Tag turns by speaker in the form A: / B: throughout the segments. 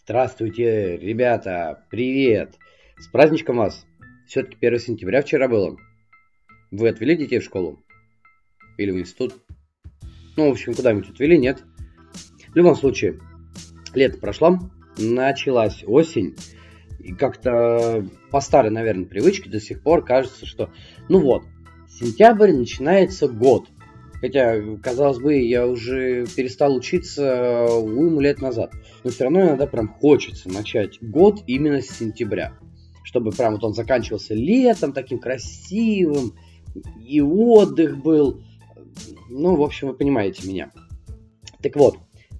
A: Здравствуйте, ребята, привет! С праздничком вас! Все-таки 1 сентября вчера было. Вы отвели детей в школу? Или в институт? Ну, в общем, куда-нибудь отвели, нет? В любом случае, лето прошло, началась осень. И как-то по старой, наверное, привычке до сих пор кажется, что, сентябрь начинается год. Хотя, казалось бы, я уже перестал учиться уйму лет назад. Но все равно иногда прям хочется начать год именно с сентября. Чтобы прям вот он заканчивался летом таким красивым. И отдых был. Ну, в общем, вы понимаете меня. Так вот,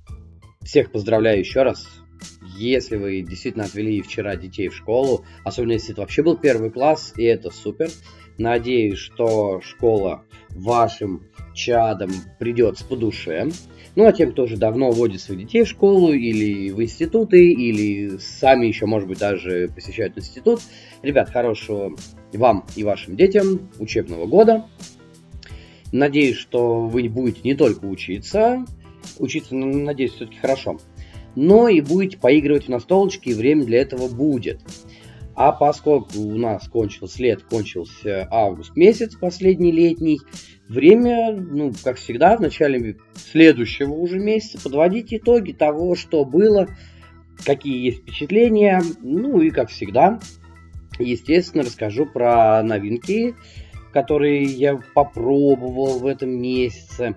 A: всех поздравляю еще раз. Если вы действительно отвели вчера детей в школу, особенно если это вообще был 1 класс, и это супер. Надеюсь, что школа вашим чадом придется по душе. Ну, а тем, кто уже давно водит своих детей в школу или в институты, или сами еще, может быть, даже посещают институт. Ребят, хорошего вам и вашим детям учебного года. Надеюсь, что вы будете не только учиться, надеюсь, все-таки хорошо, но и будете поигрывать в настолочки, и время для этого будет. А поскольку у нас кончился август месяц, последний летний, время, как всегда, в начале следующего уже месяца подводить итоги того, что было, какие есть впечатления, и, как всегда, естественно, расскажу про новинки, которые я попробовал в этом месяце,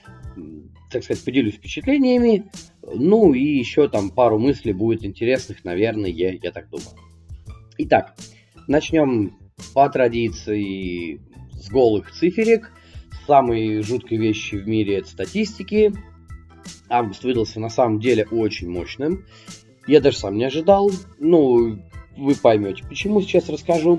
A: так сказать, поделюсь впечатлениями, и еще там пару мыслей будет интересных, наверное, я так думаю. Итак, начнем по традиции с голых циферек. Самые жуткие вещи в мире — это статистики. Август выдался на самом деле очень мощным. Я даже сам не ожидал. Вы поймете, почему, сейчас расскажу.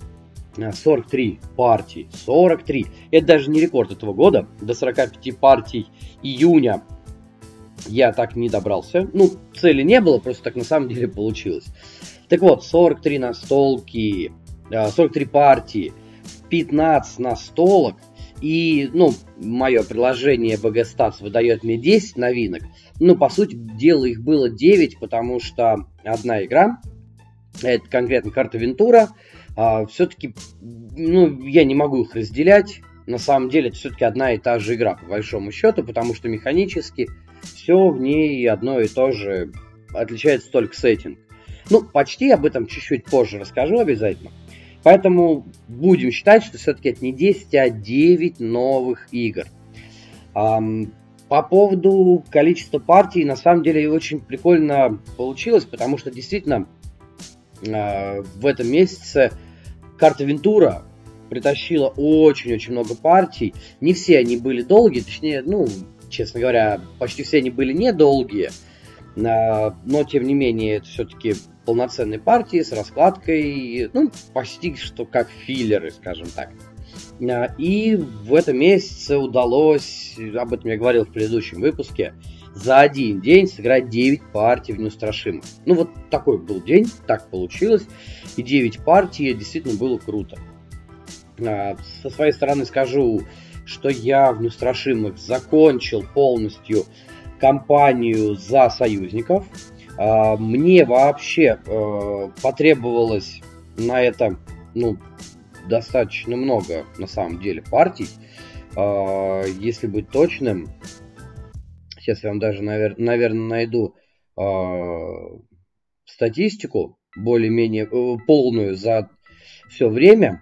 A: 43 партий. 43. Это даже не рекорд этого года. До 45 партий июня я так не добрался. Цели не было, просто так на самом деле получилось. Так вот, 43 настолки, 43 партии, 15 настолок. И, мое приложение BGStats выдает мне 10 новинок. По сути дела, их было 9, потому что одна игра, это конкретно карта Вентура, все-таки, я не могу их разделять. На самом деле, это все-таки одна и та же игра, по большому счету, потому что механически все в ней одно и то же, отличается только сеттинг. Почти об этом чуть-чуть позже расскажу обязательно. Поэтому будем считать, что все-таки это не 10, а 9 новых игр. По поводу количества партий, на самом деле, очень прикольно получилось, потому что действительно в этом месяце карта Вентура притащила очень-очень много партий. Не все они были долгие, точнее, честно говоря, почти все они были недолгие. Но, тем не менее, это все-таки полноценные партии с раскладкой, почти что как филлеры, скажем так. И в этом месяце удалось, об этом я говорил в предыдущем выпуске, за один день сыграть 9 партий в Неустрашимых. Такой был день, так получилось, и 9 партий действительно было круто. Со своей стороны скажу, что я в Неустрашимых закончил полностью кампанию за союзников. Мне вообще потребовалось на это, достаточно много, на самом деле, партий. Если быть точным, сейчас я вам даже, наверное, найду статистику более-менее полную за все время.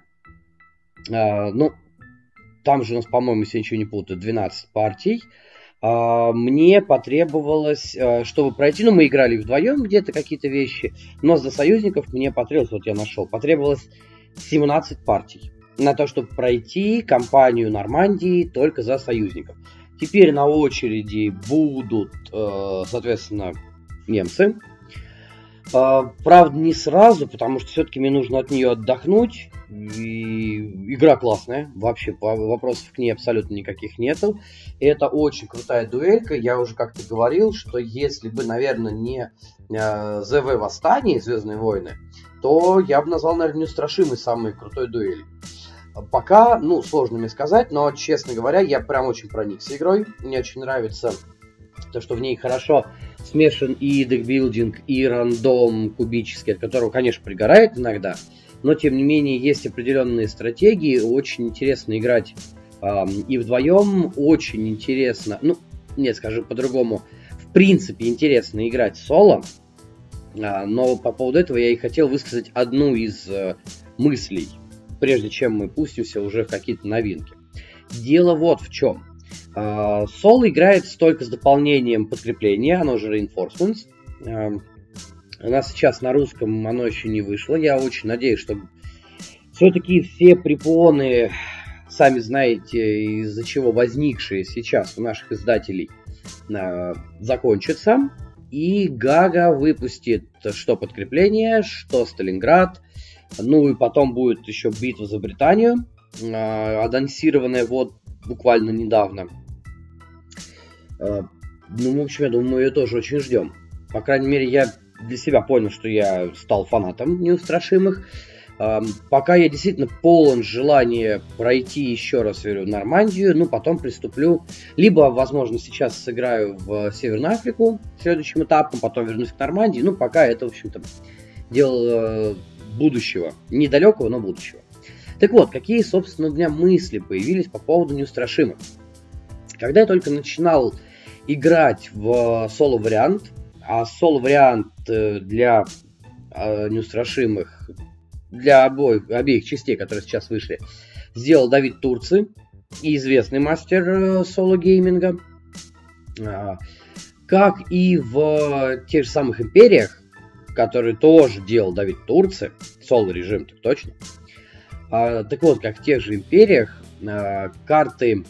A: Там же у нас, по-моему, если я ничего не путаю, 12 партий. Мне потребовалось, чтобы пройти, мы играли вдвоем где-то какие-то вещи, но за союзников мне потребовалось 17 партий на то, чтобы пройти кампанию Нормандии только за союзников. Теперь на очереди будут, соответственно, немцы. Правда, не сразу, потому что все-таки мне нужно от нее отдохнуть. И игра классная, вообще вопросов к ней абсолютно никаких нету. Это очень крутая дуэлька. Я уже как-то говорил, что если бы, наверное, не ЗВ Восстание, Звездные войны, то я бы назвал, наверное, Неустрашимый самой крутой дуэлью. Пока, сложно мне сказать, но, честно говоря, я прям очень проникся игрой. Мне очень нравится то, что в ней хорошо смешан и декбилдинг, и рандом кубический, от которого, конечно, пригорает иногда, но, тем не менее, есть определенные стратегии, очень интересно играть и вдвоем, очень интересно, скажу по-другому, в принципе, интересно играть соло, но по поводу этого я и хотел высказать одну из мыслей, прежде чем мы пустимся уже в какие-то новинки. Дело вот в чем. Соло играет только с дополнением подкрепления, оно же Reinforcements. У нас сейчас на русском оно еще не вышло. Я очень надеюсь, что все-таки все препоны, сами знаете, из-за чего возникшие сейчас у наших издателей, закончатся. И Гага выпустит что подкрепление, что Сталинград. И потом будет еще битва за Британию, анонсированная вот буквально недавно. В общем, я думаю, мы ее тоже очень ждем. По крайней мере, я для себя понял, что я стал фанатом Неустрашимых. Пока я действительно полон желания пройти еще раз, говорю, Нормандию, потом приступлю. Либо, возможно, сейчас сыграю в Северную Африку следующим этапом, потом вернусь к Нормандии. Пока это, в общем-то, дело будущего. Недалекого, но будущего. Так вот, какие, собственно, у меня мысли появились по поводу Неустрашимых. Когда я только начинал играть в соло-вариант, а соло-вариант для Неустрашимых, для обеих частей, которые сейчас вышли, сделал Давид Турци, известный мастер соло-гейминга. Как и в тех же самых империях, которые тоже делал Давид Турци, соло-режим, так точно. Так вот, как в тех же империях, карты...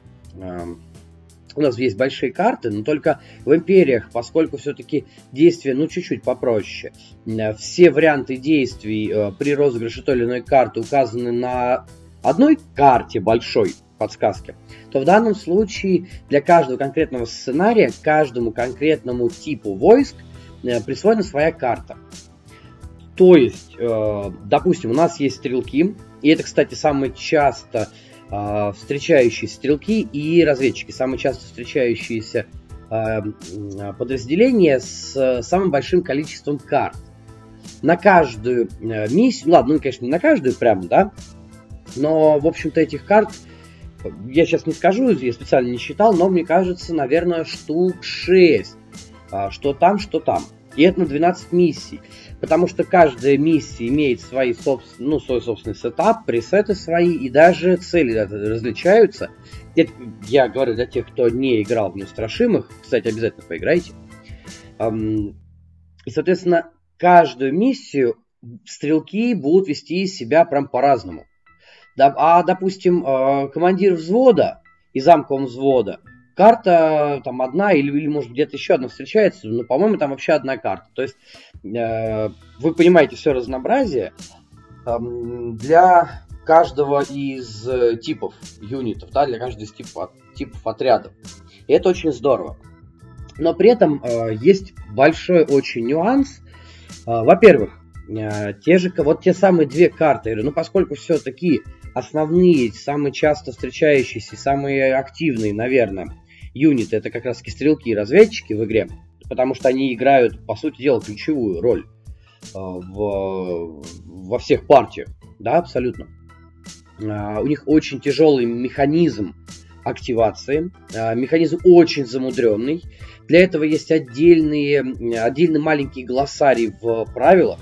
A: У нас есть большие карты, но только в империях, поскольку все-таки действия, чуть-чуть попроще. Все варианты действий при розыгрыше той или иной карты указаны на одной карте большой подсказке, то в данном случае для каждого конкретного сценария, каждому конкретному типу войск присвоена своя карта. То есть, допустим, у нас есть стрелки, и это, кстати, самые часто встречающиеся стрелки и разведчики, самые часто встречающиеся подразделения с самым большим количеством карт. На каждую миссию, конечно, не на каждую прям, да, но, в общем-то, этих карт, я сейчас не скажу, я специально не считал, но мне кажется, наверное, штук 6, что там, что там. И это на 12 миссий, потому что каждая миссия имеет свой собственный сетап, пресеты свои, и даже цели различаются. Это я говорю для тех, кто не играл в Неустрашимых, кстати, обязательно поиграйте. И, соответственно, каждую миссию стрелки будут вести себя прям по-разному. Допустим, командир взвода и замком взвода, карта там одна или может где-то еще одна встречается, но, по-моему, там вообще одна карта. То есть вы понимаете все разнообразие для каждого из типов юнитов, да, для каждого из типов отрядов. И это очень здорово. Но при этом есть большой очень нюанс. Во-первых, те самые две карты, поскольку все-таки основные, самые часто встречающиеся, самые активные, наверное, юниты — это как раз-таки стрелки и разведчики в игре, потому что они играют, по сути дела, ключевую роль во всех партиях, да, абсолютно. У них очень тяжелый механизм активации, механизм очень замудренный. Для этого есть отдельный маленький глоссарий в правилах.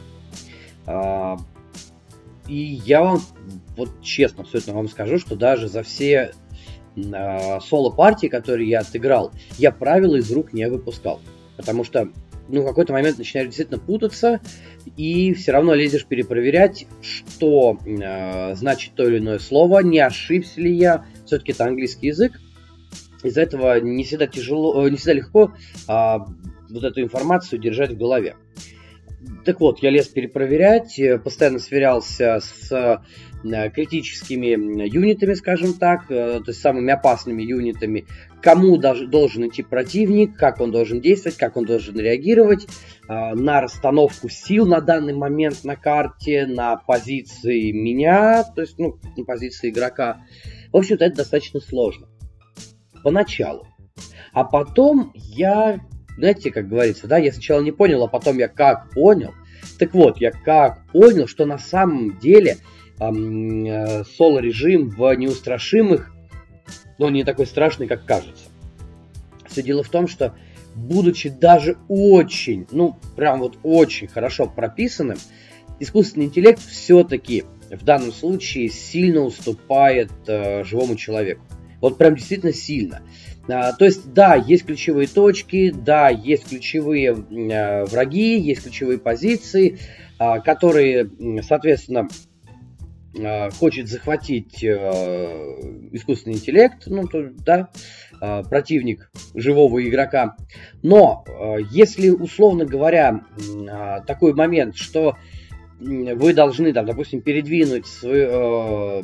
A: И я вам, вот честно, абсолютно вам скажу, что даже за все соло-партии, которые я отыграл, я правила из рук не выпускал. Потому что в какой-то момент начинаешь действительно путаться, и все равно лезешь перепроверять, что значит то или иное слово, не ошибся ли я. Все-таки это английский язык. Из-за этого не всегда легко вот эту информацию держать в голове. Так вот, я лез перепроверять, постоянно сверялся с критическими юнитами, скажем так, то есть самыми опасными юнитами, кому должен идти противник, как он должен действовать, как он должен реагировать, на расстановку сил на данный момент на карте, на позиции меня, то есть на позиции игрока. В общем-то, это достаточно сложно. Поначалу. А потом я знаете, как говорится, да, я сначала не понял, а потом я как понял. Так вот, я как понял, что на самом деле соло-режим в неустрашимых, но не такой страшный, как кажется. Все дело в том, что будучи даже очень, прям вот очень хорошо прописанным, искусственный интеллект все-таки в данном случае сильно уступает живому человеку. Вот прям действительно сильно. То есть, да, есть ключевые точки, да, есть ключевые враги, есть ключевые позиции, которые, соответственно, хочет захватить искусственный интеллект, противник живого игрока. Но если, условно говоря, такой момент, что вы должны, допустим, передвинуть свой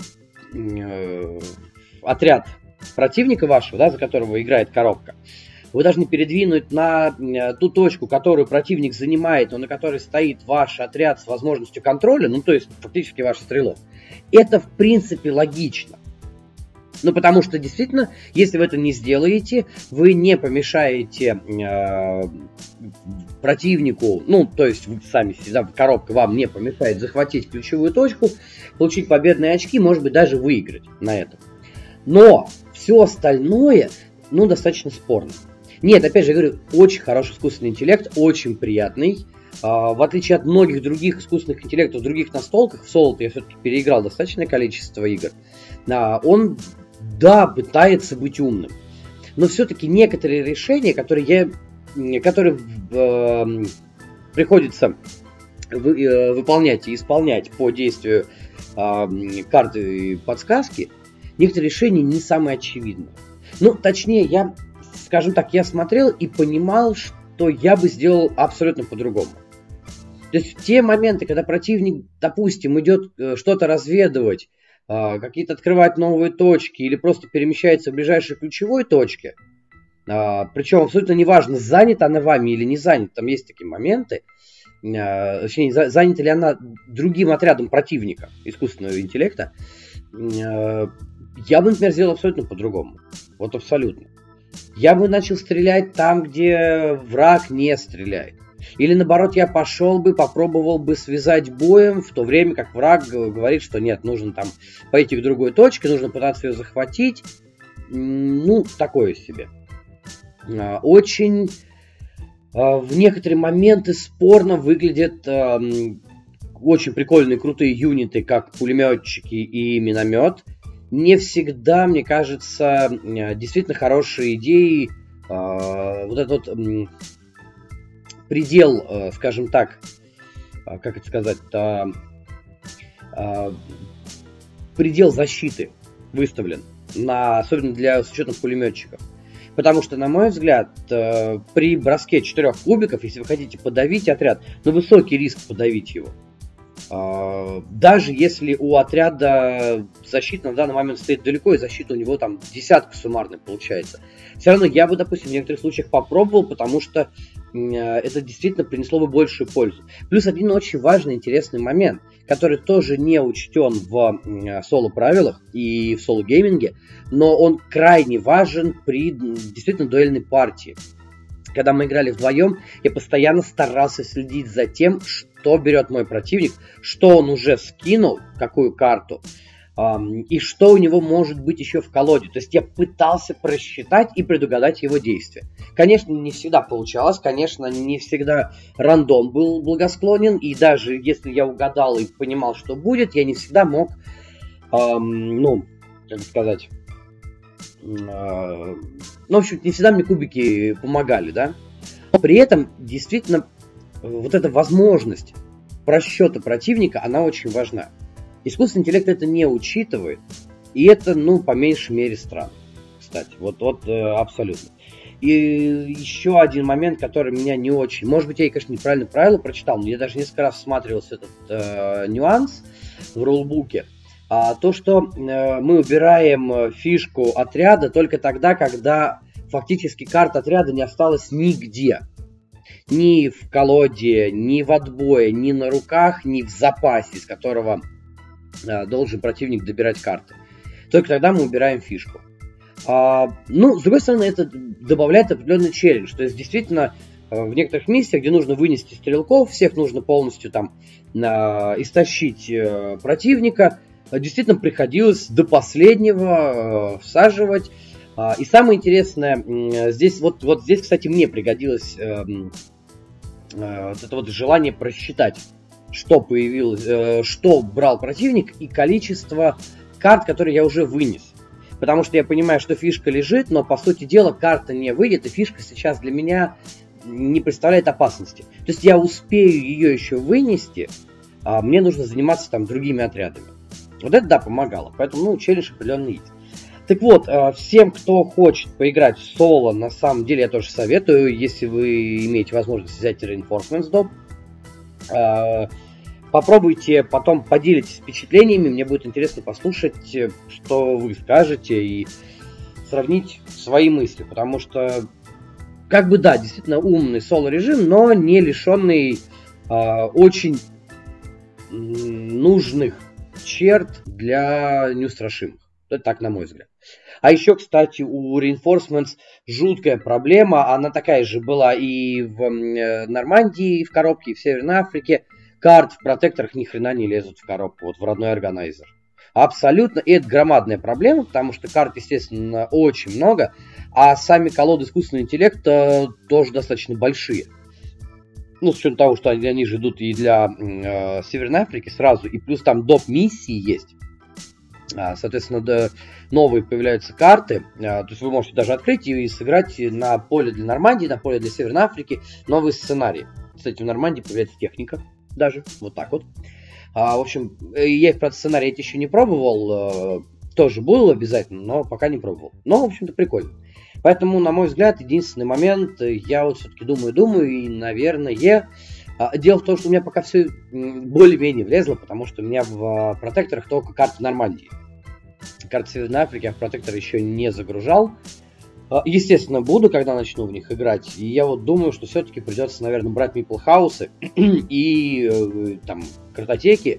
A: отряд противника вашего, за которого играет коробка, вы должны передвинуть на ту точку, которую противник занимает, но на которой стоит ваш отряд с возможностью контроля, то есть фактически ваш стрелок. Это в принципе логично. Потому что действительно, если вы это не сделаете, вы не помешаете противнику, то есть вы сами, коробка вам не помешает захватить ключевую точку, получить победные очки, может быть даже выиграть на этом. Но все остальное, достаточно спорно. Нет, опять же, я говорю, очень хороший искусственный интеллект, очень приятный. В отличие от многих других искусственных интеллектов в других настолках, в соло я все-таки переиграл достаточное количество игр, он, пытается быть умным. Но все-таки некоторые решения, которые приходится выполнять и исполнять по действию карты подсказки, некоторые решения не самые очевидные. Точнее, я смотрел и понимал, что я бы сделал абсолютно по-другому. То есть в те моменты, когда противник, допустим, идет что-то разведывать, какие-то открывать новые точки или просто перемещается в ближайшей ключевой точке, причем абсолютно неважно, занята она вами или не занята, там есть такие моменты, точнее, занята ли она другим отрядом противника, искусственного интеллекта, я бы, например, сделал абсолютно по-другому. Вот абсолютно. Я бы начал стрелять там, где враг не стреляет. Или наоборот, я попробовал бы связать боем, в то время как враг говорит, что нет, нужно там пойти к другой точке, нужно пытаться ее захватить. Такое себе. Очень в некоторые моменты спорно выглядят очень прикольные, крутые юниты, как пулеметчики и миномет. Не всегда, мне кажется, действительно хорошие идеи. Вот этот предел, скажем так, как это сказать, предел защиты выставлен, особенно с учетом пулеметчиков. Потому что, на мой взгляд, при броске 4 кубиков, если вы хотите подавить отряд, высокий риск подавить его. Даже если у отряда защита на данный момент стоит далеко, и защита у него там десятка суммарная получается. Все равно я бы, допустим, в некоторых случаях попробовал, потому что это действительно принесло бы большую пользу. Плюс один очень важный, интересный момент, который тоже не учтен в соло-правилах и в соло-гейминге, но он крайне важен при действительно дуэльной партии. Когда мы играли вдвоем, я постоянно старался следить за тем, что берет мой противник, что он уже скинул, какую карту, и что у него может быть еще в колоде. То есть я пытался просчитать и предугадать его действия. Конечно, не всегда получалось, конечно, не всегда рандом был благосклонен, и даже если я угадал и понимал, что будет, я не всегда мог, в общем, не всегда мне кубики помогали, да. Но при этом, действительно, вот эта возможность просчета противника, она очень важна. Искусственный интеллект это не учитывает, и это, по меньшей мере, странно, кстати, вот абсолютно. И еще один момент, который меня не очень... Может быть, я, конечно, неправильно правила прочитал, но я даже несколько раз всматривался этот нюанс в рулбуке. То, что мы убираем фишку отряда только тогда, когда фактически карта отряда не осталась нигде. Ни в колоде, ни в отбое, ни на руках, ни в запасе, из которого должен противник добирать карты. Только тогда мы убираем фишку. Ну, с другой стороны, это добавляет определенный челлендж. То есть, действительно, в некоторых миссиях, где нужно вынести стрелков, всех нужно полностью там истощить противника, действительно приходилось до последнего всаживать. И самое интересное, здесь, вот здесь, кстати, мне пригодилось вот это вот желание просчитать, что появилось, что брал противник и количество карт, которые я уже вынес. Потому что я понимаю, что фишка лежит, но, по сути дела, карта не выйдет, и фишка сейчас для меня не представляет опасности. То есть я успею ее еще вынести, а мне нужно заниматься там другими отрядами. Вот это, да, помогало. Поэтому, ну, челлендж определенно есть. Так вот, всем, кто хочет поиграть в соло, на самом деле я тоже советую, если вы имеете возможность взять Reinforcements Dob. Попробуйте, потом поделитесь впечатлениями, мне будет интересно послушать, что вы скажете, и сравнить свои мысли, потому что, как бы, да, действительно умный соло-режим, но не лишенный очень нужных черт для неустрашимых. Это так, на мой взгляд. А еще, кстати, у Reinforcements жуткая проблема, она такая же была и в Нормандии, и в коробке, и в Северной Африке. Карт в протекторах ни хрена не лезут в коробку, вот в родной органайзер. Абсолютно, и это громадная проблема, потому что карт, естественно, очень много, а сами колоды искусственного интеллекта тоже достаточно большие. Ну, с учетом того, что они же идут и для Северной Африки сразу, и плюс там доп. Миссии есть. Соответственно, новые появляются карты, то есть вы можете даже открыть и сыграть на поле для Нормандии, на поле для Северной Африки новые сценарии. Кстати, в Нормандии появляется техника. Даже, вот так вот. В общем, я их, правда, сценарий эти еще не пробовал. Тоже буду обязательно, но пока не пробовал. Но, в общем-то, прикольно. Поэтому, на мой взгляд, единственный момент, я вот все-таки думаю, и, наверное, дело в том, что у меня пока все более-менее влезло, потому что у меня в протекторах только карты Нормандии. Карты Северной Африки я в протектор еще не загружал. Естественно, буду, когда начну в них играть. И я вот думаю, что все-таки придется, наверное, брать миплхаусы и там картотеки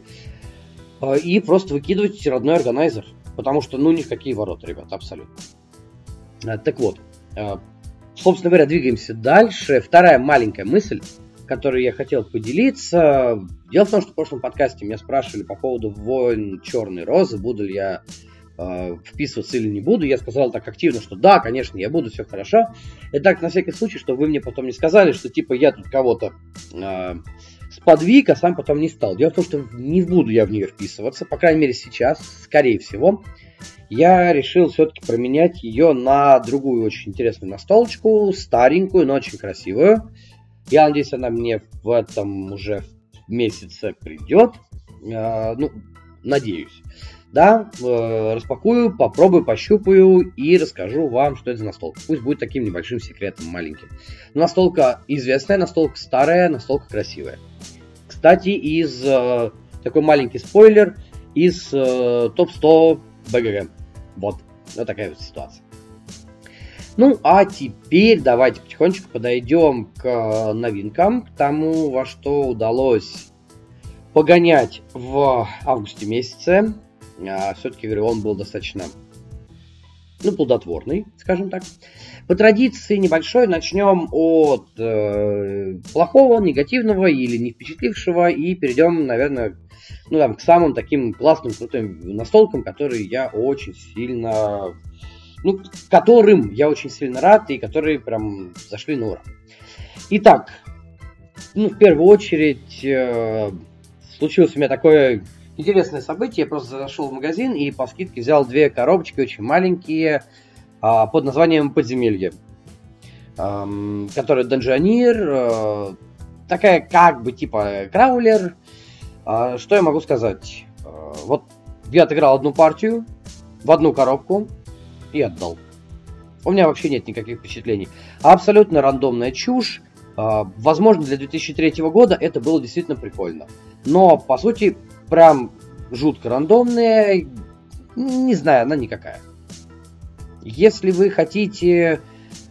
A: и просто выкидывать родной органайзер. Потому что, ну, ни в какие ворота, ребят, абсолютно. Так вот, собственно говоря, двигаемся дальше. Вторая маленькая мысль, которой я хотел поделиться. Дело в том, что в прошлом подкасте меня спрашивали по поводу войн Черной Розы, буду ли я вписываться или не буду. Я сказал так активно, что да, конечно, я буду, все хорошо. И так, на всякий случай, чтобы вы мне потом не сказали, что типа я тут кого-то сподвиг, а сам потом не стал. Дело в том, что не буду я в нее вписываться, по крайней мере сейчас, скорее всего. Я решил все-таки променять ее на другую очень интересную настолочку, старенькую, но очень красивую. Я надеюсь, она мне в этом уже месяце придет. Ну, надеюсь. Да, распакую, попробую, пощупаю и расскажу вам, что это за настолка. Пусть будет таким небольшим секретом маленьким. Настолка известная, настолка старая, настолка красивая. Кстати, такой маленький спойлер из топ-100 БГГ. Вот такая вот ситуация. Ну, а теперь давайте потихонечку подойдем к новинкам, к тому, во что удалось погонять в августе месяце. Все-таки, говорю, он был достаточно, плодотворный, скажем так. По традиции небольшой начнем от плохого, негативного или не впечатлившего и перейдем, наверное, к самым таким классным, крутым настолкам, которые я очень сильно, которым я очень сильно рад и которые прям зашли на ура. Итак, в первую очередь случилось у меня такое интересное событие. Я просто зашел в магазин и по скидке взял две коробочки очень маленькие под названием «Подземелье», которая Dungeoneer, такая как бы типа краулер. Что я могу сказать? Вот я отыграл одну партию в одну коробку и отдал. У меня вообще нет никаких впечатлений. Абсолютно рандомная чушь. Возможно, для 2003 года это было действительно прикольно. Но, по сути, прям жутко рандомная. Не знаю, она никакая. Если вы хотите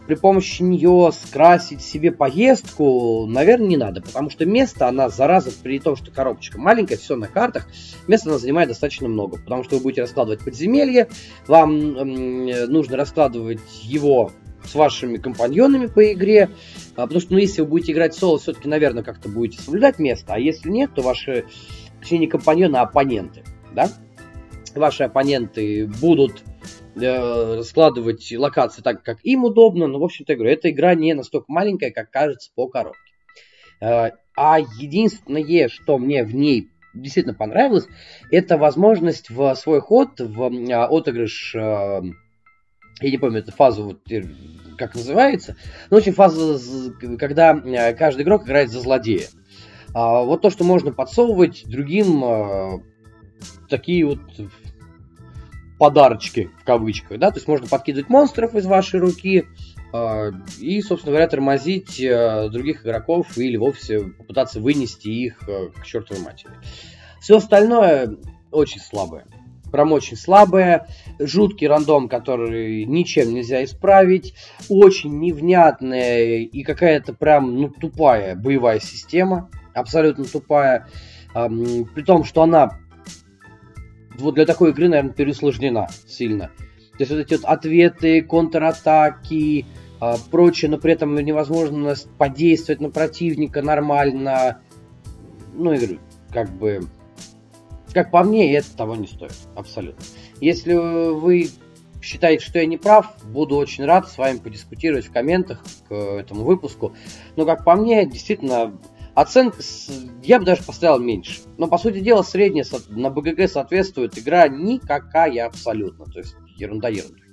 A: при помощи нее скрасить себе поездку, наверное, не надо, потому что место она, зараза, при том, что коробочка маленькая, все на картах, места она занимает достаточно много, потому что вы будете раскладывать подземелье, вам нужно раскладывать его с вашими компаньонами по игре, потому что, если вы будете играть соло, все-таки, наверное, как-то будете соблюдать место, а если нет, то ваши, точнее, не компаньоны, а оппоненты, да? Ваши оппоненты будут раскладывать локации так, как им удобно, но, в общем-то, я говорю, эта игра не настолько маленькая, как кажется по коробке. А единственное, что мне в ней действительно понравилось, это возможность в свой ход, в отыгрыш, я не помню эту фазу, как называется, но очень фаза, когда каждый игрок играет за злодея. Вот то, что можно подсовывать другим такие вот подарочки, в кавычках, да, то есть можно подкидывать монстров из вашей руки и, собственно говоря, тормозить других игроков или вовсе попытаться вынести их к чертовой матери. Все остальное очень слабое. Прям очень слабое. Жуткий рандом, который ничем нельзя исправить. Очень невнятная и какая-то прям, тупая боевая система. Абсолютно тупая. При том, что она вот для такой игры, наверное, переусложнена сильно. То есть вот эти вот ответы, контратаки, прочее, но при этом невозможно подействовать на противника нормально. И как по мне, это того не стоит. Абсолютно. Если вы считаете, что я не прав, буду очень рад с вами подискутировать в комментах к этому выпуску. Но как по мне, действительно, оценка, я бы даже поставил меньше. Но, по сути дела, средняя на БГГ соответствует. Игра никакая абсолютно. То есть ерунда.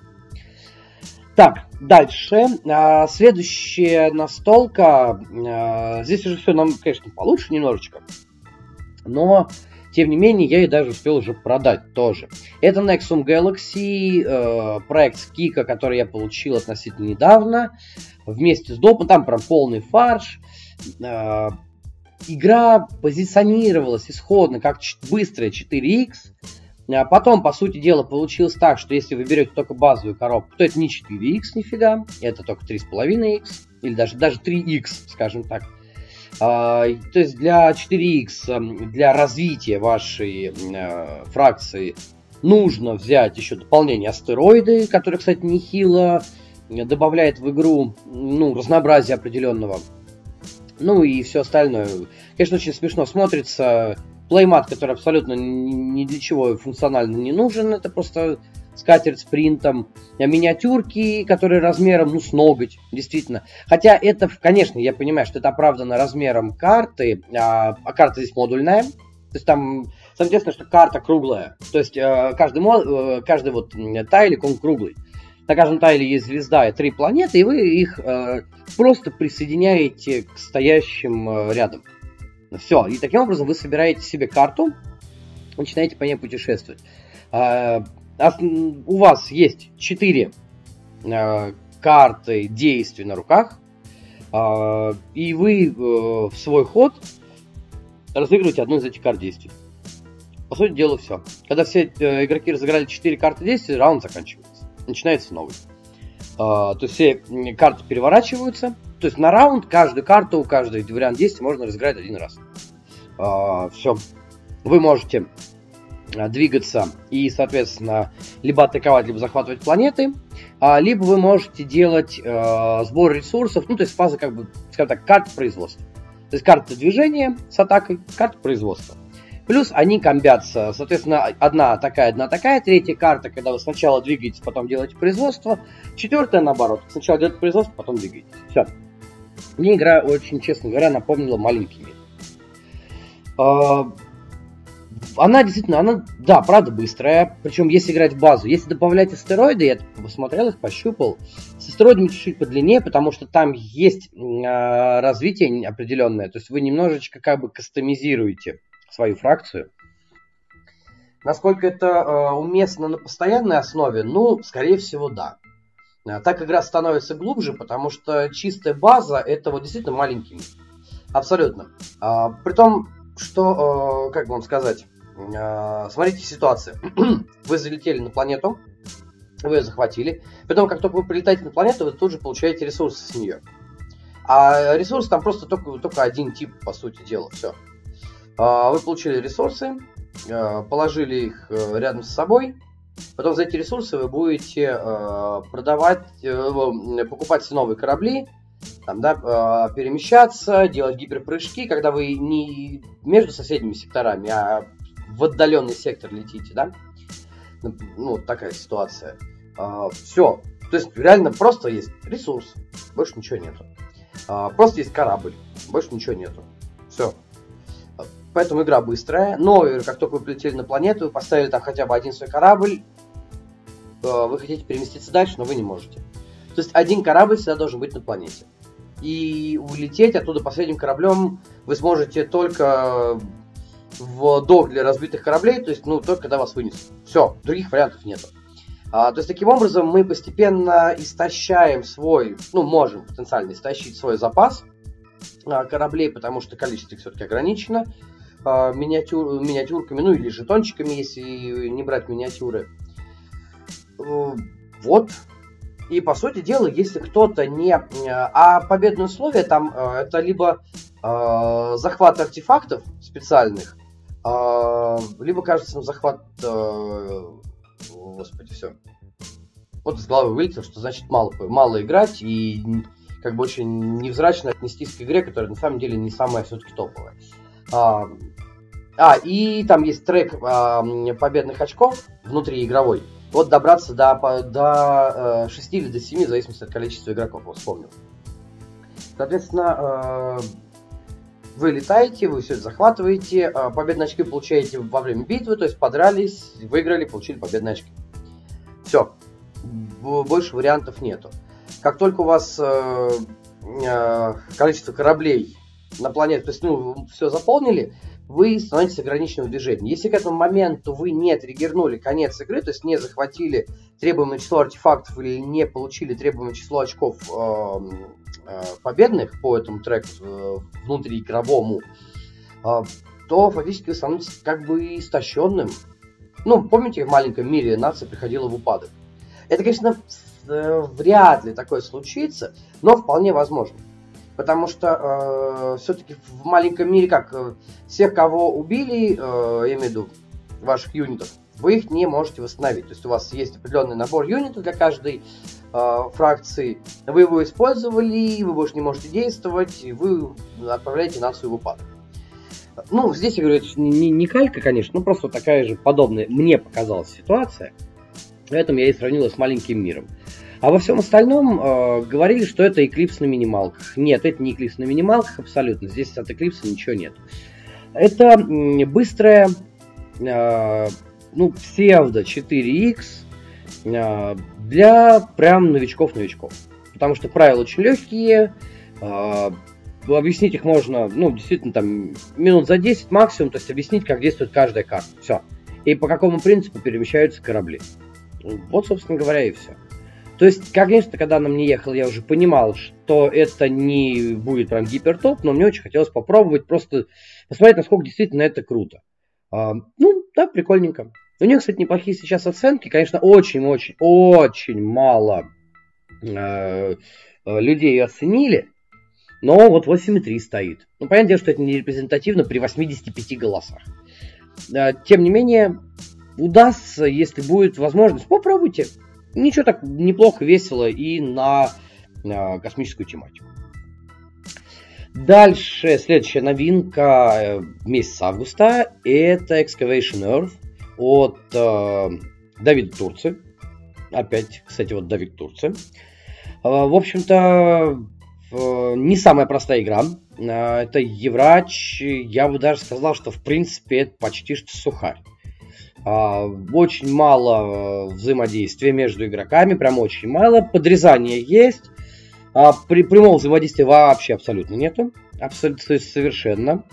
A: Так, дальше. Следующая настолка. Здесь уже все нам, конечно, получше немножечко. Но, тем не менее, я ее даже успел уже продать тоже. Это Nexum Galaxy, проект с Кика, который я получил относительно недавно. Вместе с допом. Там прям полный фарш. Игра позиционировалась исходно как быстрая 4X. Потом, по сути дела, получилось так, что если вы берете только базовую коробку, то это не 4X нифига, это только 3,5X, или даже 3X, скажем так. То есть для 4X, для развития вашей фракции нужно взять еще дополнение астероиды, которые, кстати, нехило добавляет в игру разнообразие определенного. И все остальное. Конечно, очень смешно смотрится. Плеймат, который абсолютно ни для чего функционально не нужен. Это просто скатерть с принтом. Миниатюрки, которые размером, с ноготь. Действительно. Хотя это, конечно, я понимаю, что это оправдано размером карты. А карта здесь модульная. То есть там, соответственно, что карта круглая. То есть каждый вот тайлик, он круглый. На каждом тайле есть звезда и 3 планеты, и вы их просто присоединяете к стоящим рядом. Все. И таким образом вы собираете себе карту, начинаете по ней путешествовать. У вас есть 4 карты действий на руках, и вы в свой ход разыгрываете одну из этих карт действий. По сути дела, все. Когда все игроки разыграли 4 карты действий, раунд заканчивается. Начинается новый. То есть все карты переворачиваются. То есть на раунд каждую карту, каждый вариант действия можно разыграть один раз. Все. Вы можете двигаться и, соответственно, либо атаковать, либо захватывать планеты, либо вы можете делать сбор ресурсов, то есть фаза, скажем так, карт производства. То есть карта движения с атакой, карта производства. Плюс они комбятся, соответственно, одна такая, третья карта, когда вы сначала двигаетесь, потом делаете производство, четвертая наоборот, сначала делаете производство, потом двигаетесь. Все. Мне игра, очень честно говоря, напомнила маленький мир. Она действительно, правда быстрая, причем если играть в базу, если добавлять астероиды, я посмотрел их, пощупал, с астероидами чуть-чуть подлиннее, потому что там есть развитие определенное, то есть вы немножечко кастомизируете свою фракцию. Насколько это уместно на постоянной основе? Скорее всего, да. Так игра становится глубже, потому что чистая база это вот действительно маленький мир. Абсолютно. При том, что, как бы вам сказать, смотрите ситуацию. Вы залетели на планету, вы ее захватили. Потом, как только вы прилетаете на планету, вы тут же получаете ресурсы с нее. А ресурсы там просто только один тип, по сути дела, все. Вы получили ресурсы, положили их рядом с собой. Потом за эти ресурсы вы будете покупать новые корабли, там, да, перемещаться, делать гиперпрыжки, когда вы не между соседними секторами, а в отдаленный сектор летите, да? Ну, такая ситуация. Все. То есть реально просто есть ресурс, больше ничего нету. Просто есть корабль, больше ничего нету. Все. Поэтому игра быстрая, но как только вы прилетели на планету, вы поставили там хотя бы один свой корабль, вы хотите переместиться дальше, но вы не можете. То есть один корабль всегда должен быть на планете. И улететь оттуда последним кораблем вы сможете только в док для разбитых кораблей, то есть, только когда вас вынесут. Все, других вариантов нету. То есть, таким образом, мы постепенно истощаем можем потенциально истощить свой запас кораблей, потому что количество их все-таки ограничено миниатюрками, или жетончиками, если не брать миниатюры. Вот. И, по сути дела, если кто-то не... А победные условия там это либо захват артефактов специальных, либо, кажется, захват... Господи, все. Вот из головы вылетело, что значит мало играть и как бы очень невзрачно отнестись к игре, которая на самом деле не самая все-таки топовая. И там есть трек победных очков внутриигровой. Вот добраться до 6 или до 7, в зависимости от количества игроков, вот вспомнил. Соответственно, вы летаете, вы все это захватываете, победные очки получаете во время битвы, то есть подрались, выиграли, получили победные очки. Все, больше вариантов нету. Как только у вас количество кораблей на планете, то есть, все заполнили, вы становитесь ограниченным в движении. Если к этому моменту вы не триггернули конец игры, то есть не захватили требуемое число артефактов или не получили требуемое число очков победных по этому треку внутриигровому, то фактически вы становитесь как бы истощенным. Помните, в маленьком мире нация приходила в упадок? Это, конечно, вряд ли такое случится, но вполне возможно. Потому что все-таки в маленьком мире, всех, кого убили, я имею в виду ваших юнитов, вы их не можете восстановить. То есть у вас есть определенный набор юнитов для каждой фракции, вы его использовали, вы больше не можете действовать, и вы отправляете нацию в упадок. Здесь, я говорю, это не калька, конечно, просто такая же подобная, мне показалась ситуация. Поэтому я и сравнила с маленьким миром. А во всем остальном говорили, что это Eclipse на минималках. Нет, это не Eclipse на минималках абсолютно. Здесь от Eclipse ничего нет. Это быстрая псевдо 4X для прям новичков. Потому что правила очень легкие. Объяснить их можно, действительно, там, минут за 10 максимум. То есть объяснить, как действует каждая карта. Все. И по какому принципу перемещаются корабли. Вот, собственно говоря, и все. То есть, конечно, когда на мне ехал, я уже понимал, что это не будет прям гипертоп, но мне очень хотелось попробовать, просто посмотреть, насколько действительно это круто. Да, прикольненько. У нее, кстати, неплохие сейчас оценки. Конечно, очень мало людей ее оценили, но вот 8,3 стоит. Понятное дело, что это не репрезентативно при 85 голосах. Тем не менее, удастся, если будет возможность, попробуйте. Ничего, так неплохо, весело и на космическую тематику. Дальше, следующая новинка месяца августа, это Excavation Earth от Давида Турци. Опять, кстати, вот Давид Турци. В общем-то, не самая простая игра. Это Еврач. Я бы даже сказал, что в принципе это почти что сухарь. Очень мало взаимодействия между игроками, прям очень мало. Подрезание есть. Прямого взаимодействия вообще абсолютно нету. Абсолютно совершенно.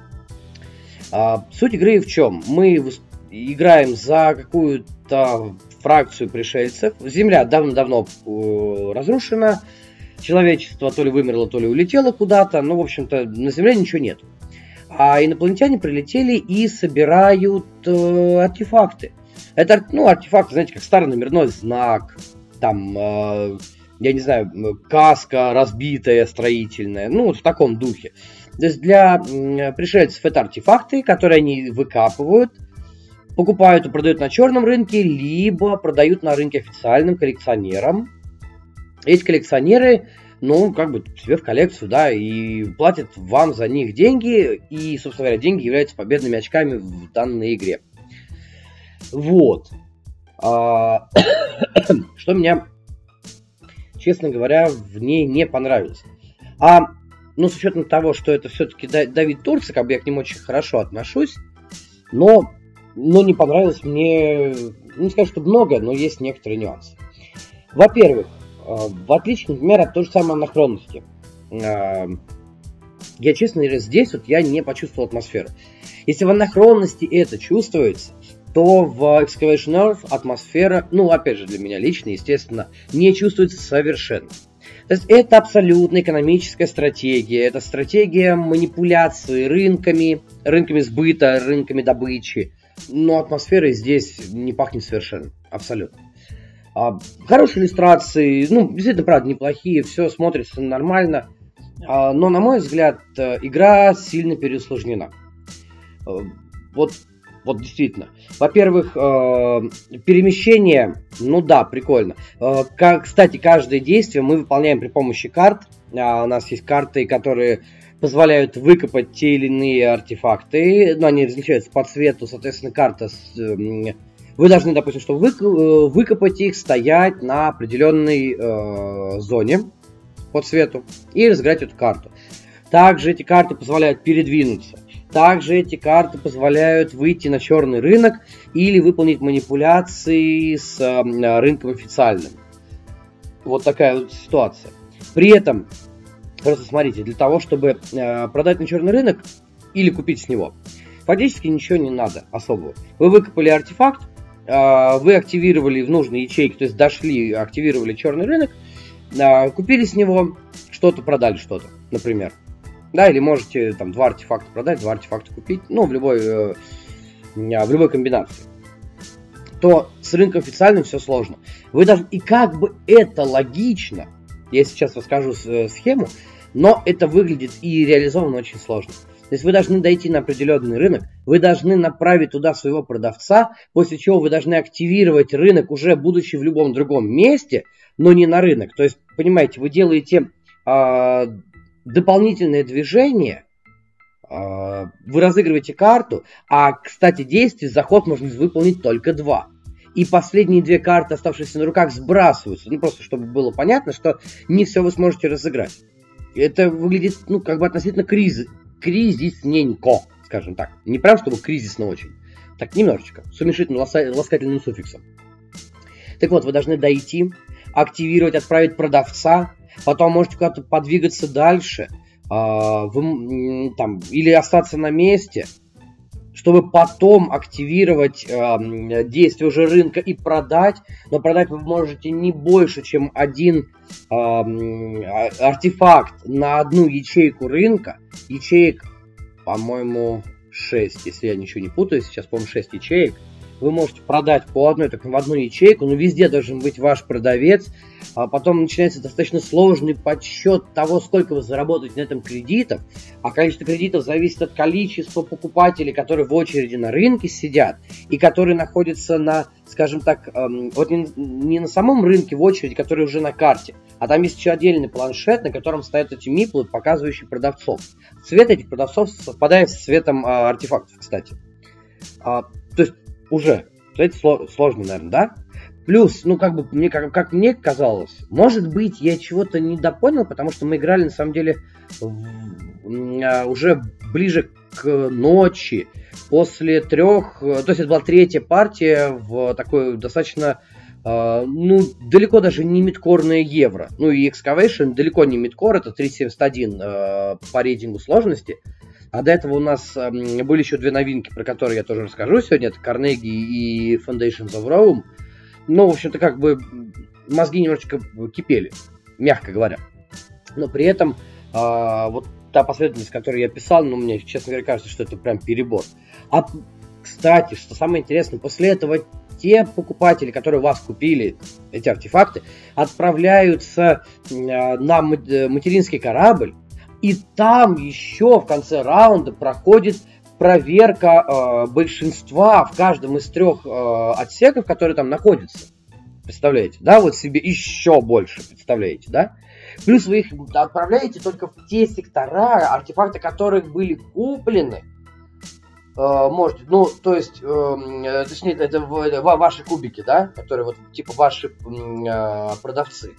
A: Суть игры в чем? Мы играем за какую-то фракцию пришельцев. Земля давно разрушена. Человечество то ли вымерло, то ли улетело куда-то. В общем-то, на Земле ничего нет. А инопланетяне прилетели и собирают артефакты. Это, ну, артефакты, знаете, как старый номерной знак, там, я не знаю, каска разбитая, строительная, ну, вот в таком духе. То есть для пришельцев это артефакты, которые они выкапывают, покупают и продают на черном рынке, либо продают на рынке официальным коллекционерам. Эти коллекционеры, ну, как бы себе в коллекцию, да, и платят вам за них деньги, и, собственно говоря, деньги являются победными очками в данной игре. Вот. Что меня, честно говоря, в ней не понравилось. Ну, с учетом того, что это все-таки Давид Турци, как бы я к нему очень хорошо отношусь, но не понравилось мне, не скажу, что много, но есть некоторые нюансы. Во-первых, в отличие, например, от той же самой анахронности, я, честно говоря, здесь вот я не почувствовал атмосферу. Если в анахронности это чувствуется, то в Excavation Earth атмосфера, ну, опять же, для меня лично, естественно, не чувствуется совершенно. То есть это абсолютно экономическая стратегия, это стратегия манипуляции рынками сбыта, рынками добычи, но атмосферой здесь не пахнет совершенно, абсолютно. Хорошие иллюстрации, ну, действительно, правда, неплохие, все смотрится нормально, но, на мой взгляд, игра сильно переусложнена. Вот действительно. Во-первых, перемещение, ну да, прикольно. Кстати, каждое действие мы выполняем при помощи карт. У нас есть карты, которые позволяют выкопать те или иные артефакты. Ну, они различаются по цвету, соответственно, карта... Вы должны, допустим, чтобы выкопать их, стоять на определенной зоне по цвету и разыграть эту карту. Также эти карты позволяют передвинуться. Также эти карты позволяют выйти на черный рынок или выполнить манипуляции с рынком официальным. Вот такая вот ситуация. При этом, просто смотрите, для того, чтобы продать на черный рынок или купить с него, фактически ничего не надо особого. Вы выкопали артефакт, вы активировали в нужной ячейке, то есть дошли, активировали черный рынок, купили с него что-то, продали что-то, например. Да, или можете там 2 артефакта продать, 2 артефакта купить, ну, в любой комбинации. То с рынком официальным все сложно. Вы должны, и как бы это логично, я сейчас расскажу схему, но это выглядит и реализовано очень сложно. То есть вы должны дойти на определенный рынок, вы должны направить туда своего продавца, после чего вы должны активировать рынок, уже будучи в любом другом месте, но не на рынок. То есть, понимаете, вы делаете дополнительное движение, вы разыгрываете карту, а, кстати, действий за ход можно выполнить только 2. И последние 2 карты, оставшиеся на руках, сбрасываются. Ну, просто чтобы было понятно, что не все вы сможете разыграть. Это выглядит, ну, как бы относительно кризисненько, скажем так. Не прям, чтобы кризисно очень. Так, немножечко, с уменьшительным ласкательным суффиксом. Так вот, вы должны дойти, активировать, отправить продавца, потом можете куда-то подвигаться дальше, или остаться на месте, чтобы потом активировать действие уже рынка и продать. Но продать вы можете не больше, чем 1 артефакт на одну ячейку рынка. Ячеек, по-моему, 6, если я ничего не путаю. Сейчас, по-моему, 6 ячеек. Вы можете продать по одной, так в одну ячейку, но везде должен быть ваш продавец. А потом начинается достаточно сложный подсчет того, сколько вы заработаете на этом кредитов. А количество кредитов зависит от количества покупателей, которые в очереди на рынке сидят и которые находятся на, скажем так, вот не на самом рынке в очереди, который уже на карте, а там есть еще отдельный планшет, на котором стоят эти миплы, показывающие продавцов. Цвет этих продавцов совпадает с цветом артефактов, кстати. То есть уже, это сложно, наверное, да? Плюс, ну, как бы, как мне казалось, может быть, я чего-то недопонял, потому что мы играли, на самом деле, уже ближе к ночи, после 3, то есть это была 3-я партия в такой достаточно, далеко даже не мидкорное евро. Ну, и Excavation далеко не мидкор, это 3.71 по рейтингу сложности. А до этого у нас были еще 2 новинки, про которые я тоже расскажу сегодня. Это Carnegie и Foundations of Rome. Ну, в общем-то, как бы мозги немножечко кипели, мягко говоря. Но при этом вот та последовательность, которую я писал, мне, честно говоря, кажется, что это прям перебор. А, кстати, что самое интересное, после этого те покупатели, которые у вас купили эти артефакты, отправляются на материнский корабль, и там еще в конце раунда проходит проверка большинства в каждом из 3 отсеков, которые там находятся. Представляете, да? Вот себе еще больше, представляете, да? Плюс вы их отправляете только в те сектора, артефакты которых были куплены. Можете, ну, то есть, точнее, это ваши кубики, да, которые вот типа ваши продавцы.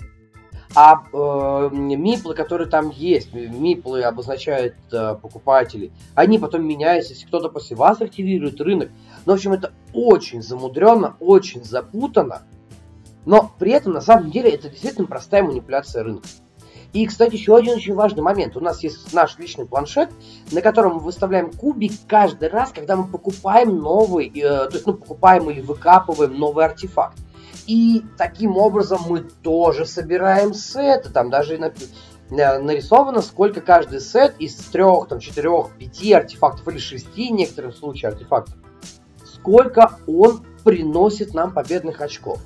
A: А миплы, которые там есть, миплы обозначают покупателей, они потом меняются, если кто-то после вас активирует рынок. Ну, в общем, это очень замудренно, очень запутанно, но при этом, на самом деле, это действительно простая манипуляция рынка. И, кстати, еще один очень важный момент. У нас есть наш личный планшет, на котором мы выставляем кубик каждый раз, когда мы покупаем новый, то есть, покупаем или выкапываем новый артефакт. И таким образом мы тоже собираем сеты. Там даже нарисовано, сколько каждый сет из 3, 4, 5 артефактов или 6 в некоторых случаях артефактов, сколько он приносит нам победных очков.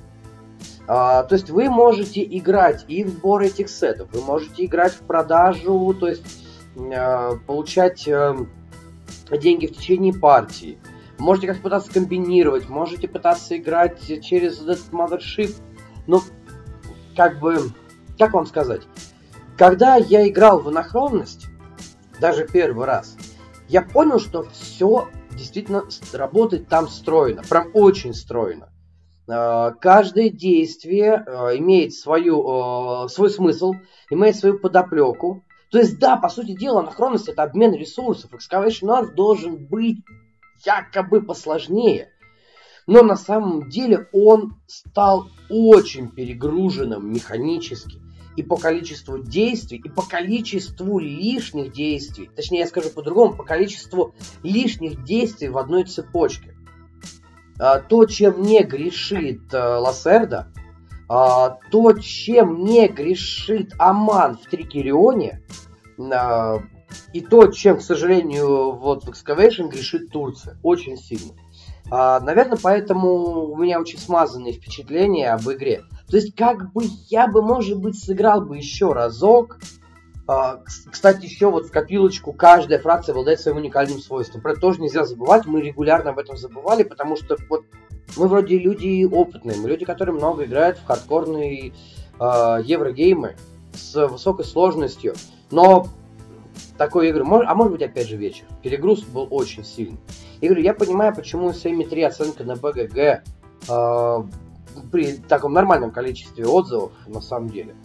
A: То есть вы можете играть и в сбор этих сетов, вы можете играть в продажу, то есть получать деньги в течение партии. Можете как-то пытаться комбинировать, можете пытаться играть через этот Mothership. Ну, как вам сказать? Когда я играл в Анахронность, даже первый раз, я понял, что все действительно работает там стройно, прям очень стройно. Каждое действие имеет свой смысл, имеет свою подоплеку. То есть, да, по сути дела, анахронность — это обмен ресурсов. Excavation Earth должен быть якобы посложнее. Но на самом деле он стал очень перегруженным механически. И по количеству действий, и по количеству лишних действий. Точнее, я скажу по-другому, по количеству лишних действий в одной цепочке. То, чем не грешит Лассерда, то, чем не грешит Аман в Трикерионе, и то, чем, к сожалению, вот в Excavation грешит Турция. Очень сильно. Наверное, поэтому у меня очень смазанные впечатления об игре. То есть, я бы, может быть, сыграл бы еще разок. Кстати, еще вот в копилочку каждая фракция обладает своим уникальным свойством. Про это тоже нельзя забывать. Мы регулярно об этом забывали, потому что вот мы вроде люди опытные. Мы люди, которые много играют в хардкорные еврогеймы с высокой сложностью. Но такой игры, может быть, опять же вечер. Перегруз был очень сильный. Я говорю, я понимаю, почему 7,3 оценка на БГГ при таком нормальном количестве отзывов, на самом деле.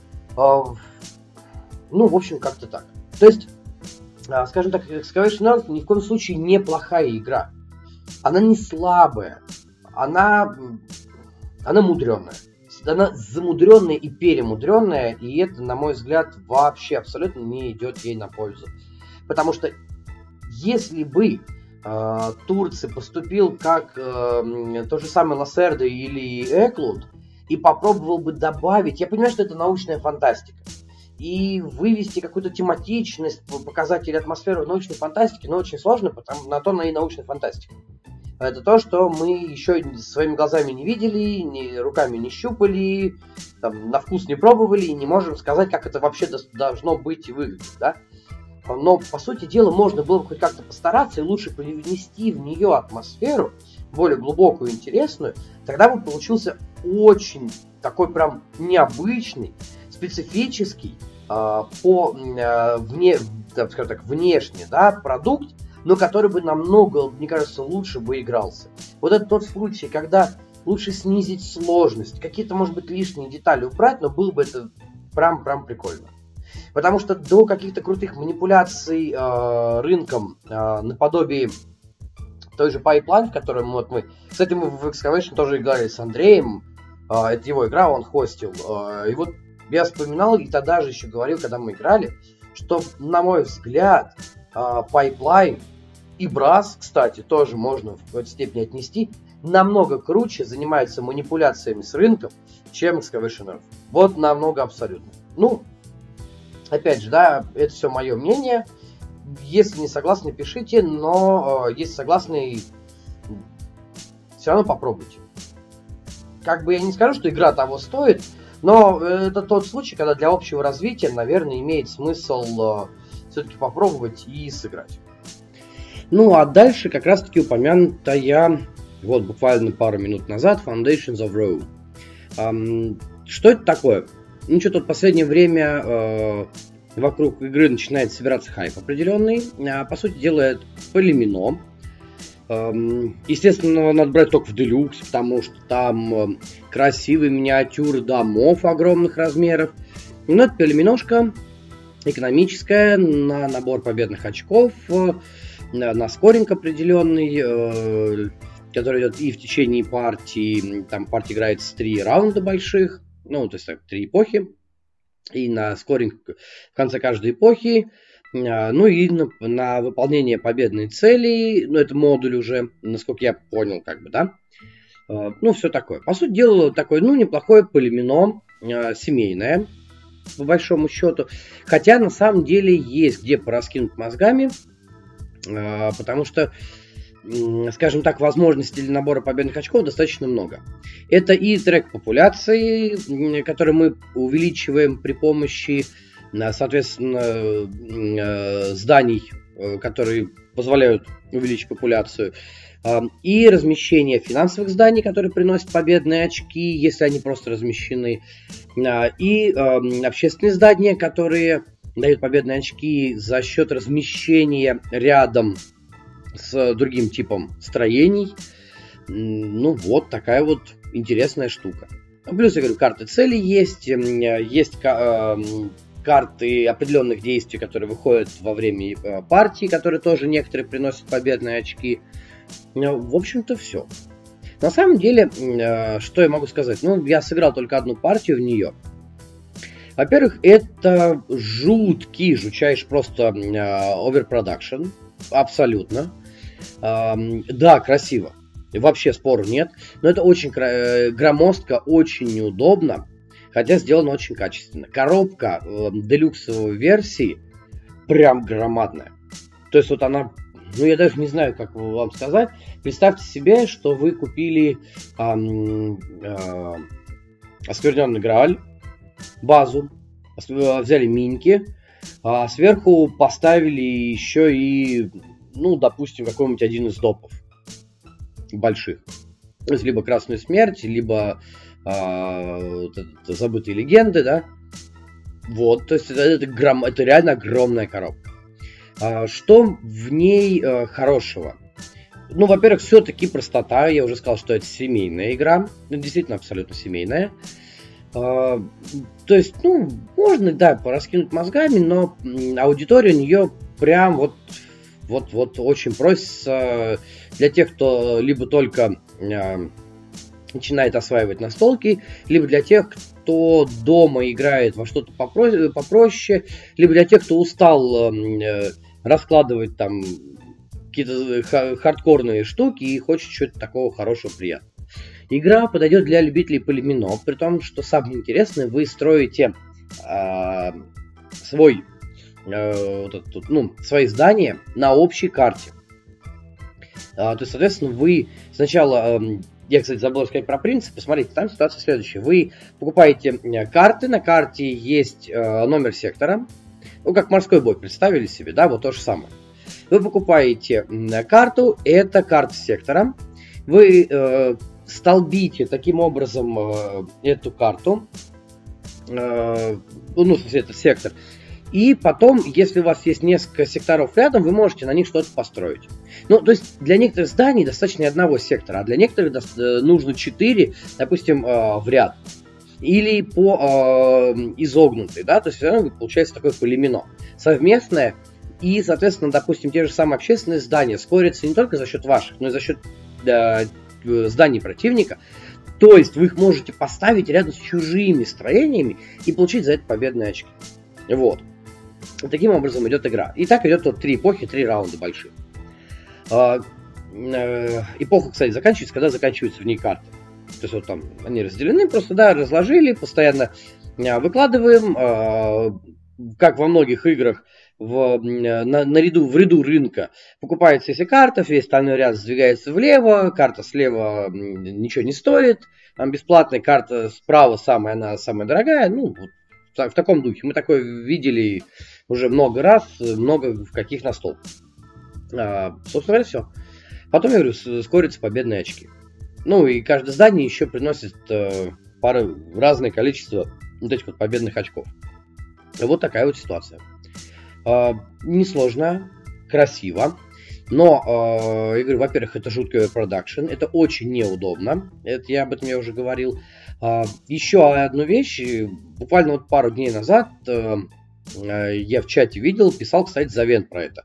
A: Ну, в общем, как-то так. То есть, скажем так, Excavation Earth ни в коем случае не плохая игра. Она не слабая. Она мудренная. Она замудренная и перемудренная, и это, на мой взгляд, вообще абсолютно не идет ей на пользу. Потому что если бы Турция поступил как тот же самый Лассерда или Эклунд и попробовал бы добавить, я понимаю, что это научная фантастика, и вывести какую-то тематичность, показать или атмосферу научной фантастики, но очень сложно, потому на то она и научная фантастика. Это то, что мы еще своими глазами не видели, руками не щупали, там, на вкус не пробовали и не можем сказать, как это вообще должно быть и выглядеть, да? Но, по сути дела, можно было бы хоть как-то постараться и лучше привнести в нее атмосферу, более глубокую и интересную, тогда бы получился очень такой прям необычный, специфический, внешне, да, продукт, но который бы намного, мне кажется, лучше бы игрался. Вот это тот случай, когда лучше снизить сложность, какие-то, может быть, лишние детали убрать, но было бы это прям прикольно. Потому что до каких-то крутых манипуляций рынком наподобие той же Pipeline, в которой мы... Кстати, мы в Excavation тоже играли с Андреем, это его игра, он хостил. И вот я вспоминал, и тогда же еще говорил, когда мы играли, что, на мой взгляд, Pipeline и Brass, кстати, тоже можно в какой-то степени отнести, намного круче занимаются манипуляциями с рынком, чем Excavation Earth. Вот намного абсолютно. Ну, опять же, да, это все мое мнение. Если не согласны, пишите, но если согласны,
B: все равно попробуйте. Как бы я не скажу, что игра того стоит, но это тот случай, когда для общего развития, наверное, имеет смысл все-таки попробовать и сыграть.
A: Ну, а дальше как раз-таки упомянутая, вот буквально пару минут назад, Foundations of Rome. Что это такое? Ну, что-то в последнее время вокруг игры начинает собираться хайп определенный. По сути дела, это полимино. Естественно, надо брать только в делюкс, потому что там красивые миниатюры домов огромных размеров. Но это полиминошка экономическая, на набор победных очков, на скоринг определенный, который идет и в течение партии. Там партия играется 3 раунда больших, ну, то есть 3 эпохи. И на скоринг в конце каждой эпохи. Ну и на выполнение победной цели, ну это модуль уже, насколько я понял, как бы, да. Ну, все такое. По сути дела, такое, ну, неплохое полимино, семейное, по большому счету. Хотя, на самом деле, есть где пораскинуть мозгами, потому что, скажем так, возможностей для набора победных очков достаточно много. Это и трек популяции, который мы увеличиваем при помощи, соответственно, зданий, которые позволяют увеличить популяцию, и размещение финансовых зданий, которые приносят победные очки, если они просто размещены, и общественные здания, которые дают победные очки за счет размещения рядом с другим типом строений. Ну вот такая вот интересная штука. Плюс, я говорю, карты цели есть карты определенных действий, которые выходят во время партии, которые тоже некоторые приносят победные очки. В общем-то, все. На самом деле, что я могу сказать? Ну, я сыграл только одну партию в нее. Во-первых, это жутчайший просто оверпродакшн. Абсолютно. Да, красиво. Вообще спору нет. Но это очень громоздко, очень неудобно. Хотя сделано очень качественно. Коробка делюксовой версии прям громадная. То есть вот она, ну я даже не знаю, как вам сказать. Представьте себе, что вы купили оскверненный Грааль, базу, взяли миньки, а сверху поставили еще и, ну, допустим, какой-нибудь один из допов больших. То есть либо Красную Смерть, либо забытые легенды, да. Вот, то есть это реально огромная коробка. Что в ней хорошего? Ну, во-первых, все-таки простота. Я уже сказал, что это семейная игра. Ну, действительно, абсолютно семейная. То есть, ну, можно, да, пораскинуть мозгами, но аудитория у нее прям вот очень просится для тех, кто либо только начинает осваивать настолки, либо для тех, кто дома играет во что-то попроще, либо для тех, кто устал раскладывать там какие-то хардкорные штуки и хочет чего-то такого хорошего, приятного. Игра подойдет для любителей полимино, при том, что самое интересное, вы строите свои здания на общей карте. То есть, соответственно, вы сначала... Я, кстати, забыл сказать про принцип. Посмотрите, там ситуация следующая. Вы покупаете карты, на карте есть номер сектора. Ну, как морской бой, представили себе, да, вот то же самое. Вы покупаете карту, это карта сектора. Вы столбите таким образом эту карту, ну, в смысле, это сектор. И потом, если у вас есть несколько секторов рядом, вы можете на них что-то построить. Ну, то есть для некоторых зданий достаточно одного сектора, а для некоторых нужно 4, допустим, в ряд. Или по изогнутой, да, то есть получается такое полимино. Совместное и, соответственно, допустим, те же самые общественные здания скорятся не только за счет ваших, но и за счет зданий противника. То есть вы их можете поставить рядом с чужими строениями и получить за это победные очки. Вот. Таким образом идет игра. И так идет вот 3 эпохи, 3 раунда больших. Эпоха, кстати, заканчивается, когда заканчиваются в ней карты. То есть вот там они разделены, просто, да, разложили, постоянно выкладываем. Как во многих играх, в ряду рынка покупается если карта, весь остальной ряд сдвигается влево, карта слева ничего не стоит, там бесплатная карта справа она самая дорогая, ну, вот в таком духе. Мы такое видели уже много раз, много в каких настолках. Собственно говоря, все. Потом, я говорю, скорятся победные очки. Ну, и каждое здание еще приносит разное количество вот этих вот победных очков. Вот такая вот ситуация. Несложно, красиво. Но, я говорю, во-первых, это жуткий оверпродакшн, это очень неудобно. Это об этом я уже говорил. Еще одну вещь. Буквально вот пару дней назад я в чате видел, писал, кстати, Завент про это.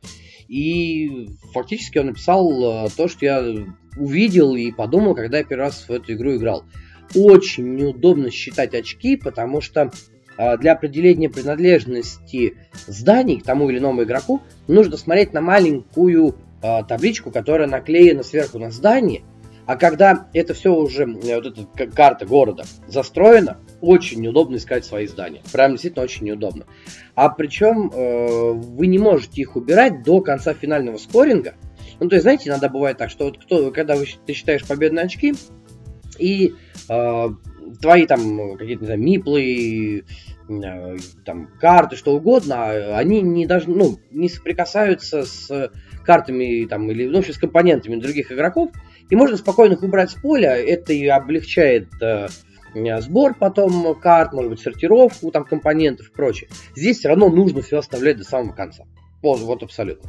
A: И фактически он написал то, что я увидел и подумал, когда я первый раз в эту игру играл. Очень неудобно считать очки, потому что для определения принадлежности зданий к тому или иному игроку нужно смотреть на маленькую табличку, которая наклеена сверху на здание. А когда это все уже, вот эта карта города застроена, очень неудобно искать свои здания. Прям действительно очень неудобно. А причем вы не можете их убирать до конца финального скоринга. Ну, то есть, знаете, иногда бывает так, что вот когда ты считаешь победные очки, и твои там какие-то, не знаю, миплы, там, карты, что угодно, они не соприкасаются с картами там, или, ну, с компонентами других игроков, и можно спокойно их убрать с поля. Это и облегчает сбор потом карт, может быть, сортировку там, компонентов и прочее. Здесь все равно нужно все оставлять до самого конца. Вот абсолютно.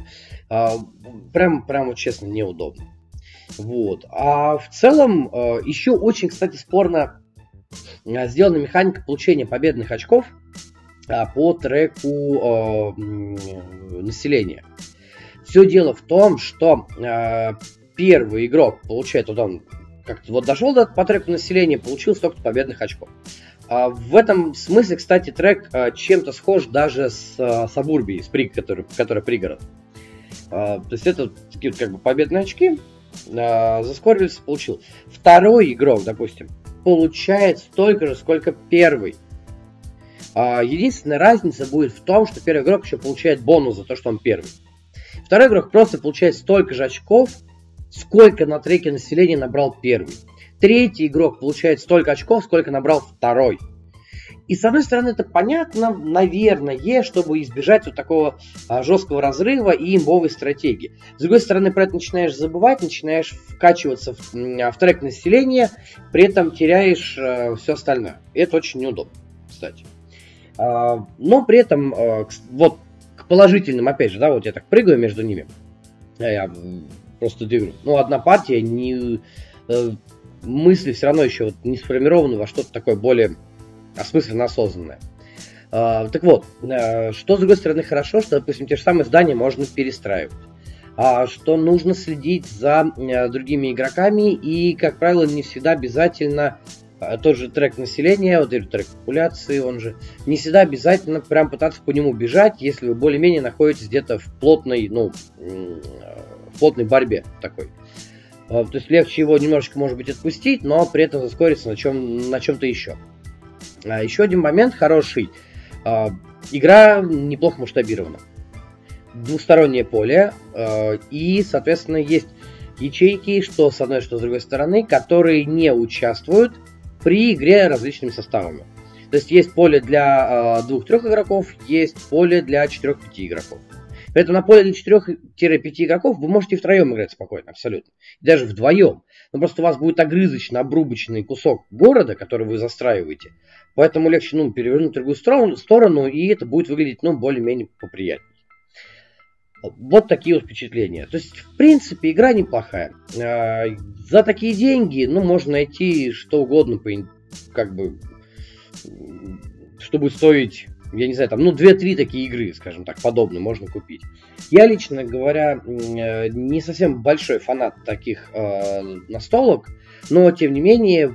A: Прям вот честно неудобно. Вот. А в целом еще очень, кстати, спорно сделана механика получения победных очков по треку населения. Все дело в том, что первый игрок получает, вот он как-то вот дошел по треку населения, получил столько победных очков. В этом смысле, кстати, трек чем-то схож даже с Сабурбией, которая пригород. То есть это такие вот как бы победные очки, заскорился, получил. Второй игрок, допустим, получает столько же, сколько первый. Единственная разница будет в том, что первый игрок еще получает бонус за то, что он первый. Второй игрок просто получает столько же очков, сколько на треке населения набрал первый. Третий игрок получает столько очков, сколько набрал второй. И с одной стороны это понятно, наверное, чтобы избежать вот такого жесткого разрыва и имбовой стратегии. С другой стороны, про это начинаешь забывать, начинаешь вкачиваться в трек населения, при этом теряешь все остальное. И это очень неудобно, кстати. Но при этом, вот к положительным, опять же, да, вот я так прыгаю между ними. Я просто двигаю. Ну, одна партия, мысли все равно еще вот не сформированы во что-то такое более осмысленно осознанное. Так вот, что с другой стороны хорошо, что, допустим, те же самые здания можно перестраивать. Что нужно следить за другими игроками и, как правило, не всегда обязательно тот же трек населения, вот этот трек популяции, он же, не всегда обязательно прям пытаться по нему бежать, если вы более-менее находитесь где-то в плотной борьбе такой. То есть легче его немножечко, может быть, отпустить, но при этом заскориться на чем-то еще. Еще один момент хороший. Игра неплохо масштабирована. Двустороннее поле. И, соответственно, есть ячейки, что с одной, что с другой стороны, которые не участвуют при игре различными составами. То есть есть поле для 2-3 игроков, есть поле для 4-5 игроков. Поэтому на поле для 4-5 игроков вы можете втроем играть спокойно, абсолютно. И даже вдвоем. Но просто у вас будет огрызочно-обрубочный кусок города, который вы застраиваете. Поэтому легче перевернуть в другую сторону, и это будет выглядеть более-менее поприятнее. Вот такие вот впечатления. То есть, в принципе, игра неплохая. За такие деньги, можно найти что угодно, что будет стоить, я не знаю, 2-3 такие игры, скажем так, подобные можно купить. Я, лично говоря, не совсем большой фанат таких настолок, но, тем не менее,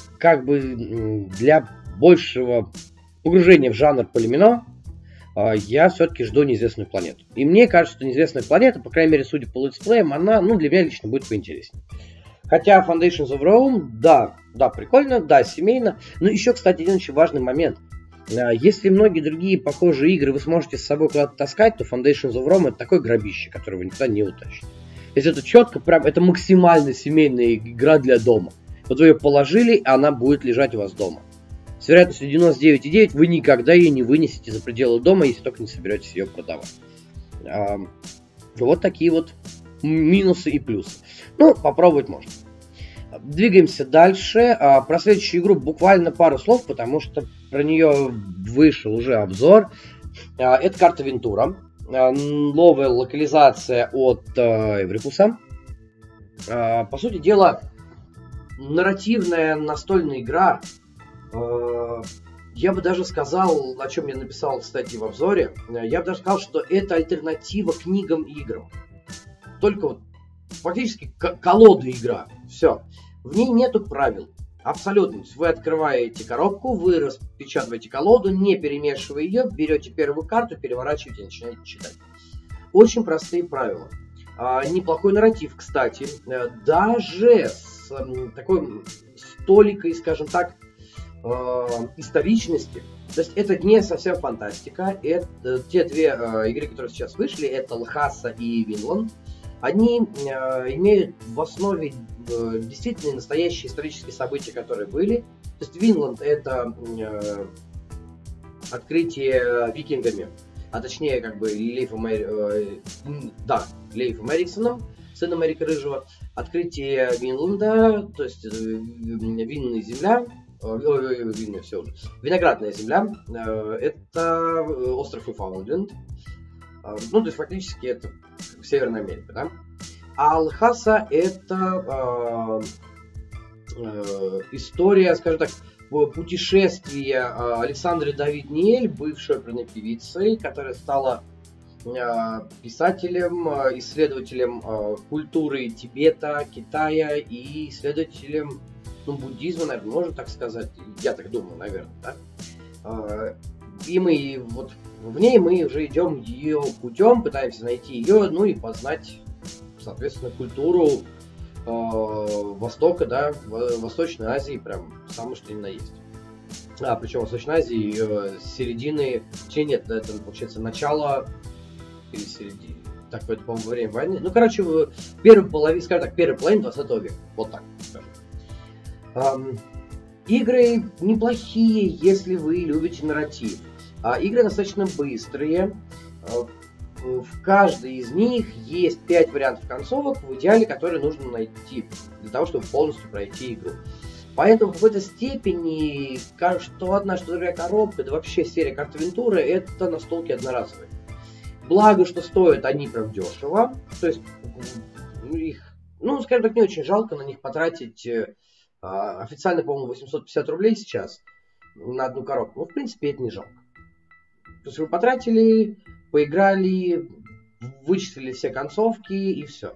A: для большего погружения в жанр полимино, я все-таки жду «Неизвестную планету». И мне кажется, что «Неизвестная планета», по крайней мере, судя по летсплеям, она, для меня лично будет поинтереснее. Хотя Foundations of Rome, да, прикольно, да, семейно. Но еще, кстати, один очень важный момент. Если многие другие похожие игры вы сможете с собой куда-то таскать, то Foundations of Rome это такое гробище, которое вы никуда не утащите. Если это четко, прям это максимально семейная игра для дома. Вот вы ее положили, а она будет лежать у вас дома. С вероятностью 99,9 вы никогда ее не вынесете за пределы дома, если только не соберетесь ее продавать. Вот такие вот минусы и плюсы. Ну, попробовать можно. Двигаемся дальше. Про следующую игру буквально пару слов, потому что про нее вышел уже обзор. Это карта Вентура. Новая локализация от Эврикуса. По сути дела, нарративная настольная игра. Я бы даже сказал, о чем я написал, кстати, в обзоре. Я бы даже сказал, что это альтернатива книгам и играм. Только вот фактически колода игра. Все. В ней нету правил. Абсолютно. Вы открываете коробку, вы распечатываете колоду, не перемешивая ее, берете первую карту, переворачиваете и начинаете читать. Очень простые правила. Неплохой нарратив, кстати. Даже с такой толикой, скажем так, историчности. То есть это не совсем фантастика. Это те две игры, которые сейчас вышли, это Лхаса и Винланд. Они имеют в основе действительно настоящие исторические события, которые были. То есть Винланд это открытие викингами, а точнее как бы Лейфом Эриксоном, сыном Эрика Рыжего. Открытие Винланда, то есть винная земля, виноградная земля, это остров Ньюфаундленд. Ну, то есть фактически это Северная Америка, да? А Лхаса это история, скажем так, путешествия Александры Давид Ниэль, бывшей оперной певицей, которая стала писателем, исследователем культуры Тибета, Китая и исследователем буддизма, наверное, можно так сказать. Я так думаю, наверное, да? И мы вот в ней мы уже идем ее путем, пытаемся найти ее, ну и познать, соответственно, культуру Востока, да, в Восточной Азии, прям самое что ни на есть. Причем в Восточной Азии с середины, нет, это получается начало или середины, так, это, по-моему, во время войны. Ну, короче, в первой половине, скажем так, первой половине 20 века, вот так скажем. Игры неплохие, если вы любите нарратив. Игры достаточно быстрые. В каждой из них есть 5 вариантов концовок, в идеале, которые нужно найти для того, чтобы полностью пройти игру. Поэтому в какой-то степени, что одна, что другая коробка, да вообще серия карт Вентуры, это настолки одноразовые. Благо, что стоят они прям дешево. То есть их, ну, скажем так, не очень жалко на них потратить. Официально, по-моему, 850 рублей сейчас на одну коробку. Ну, в принципе, это не жалко. То есть вы потратили, поиграли, вычислили все концовки и все.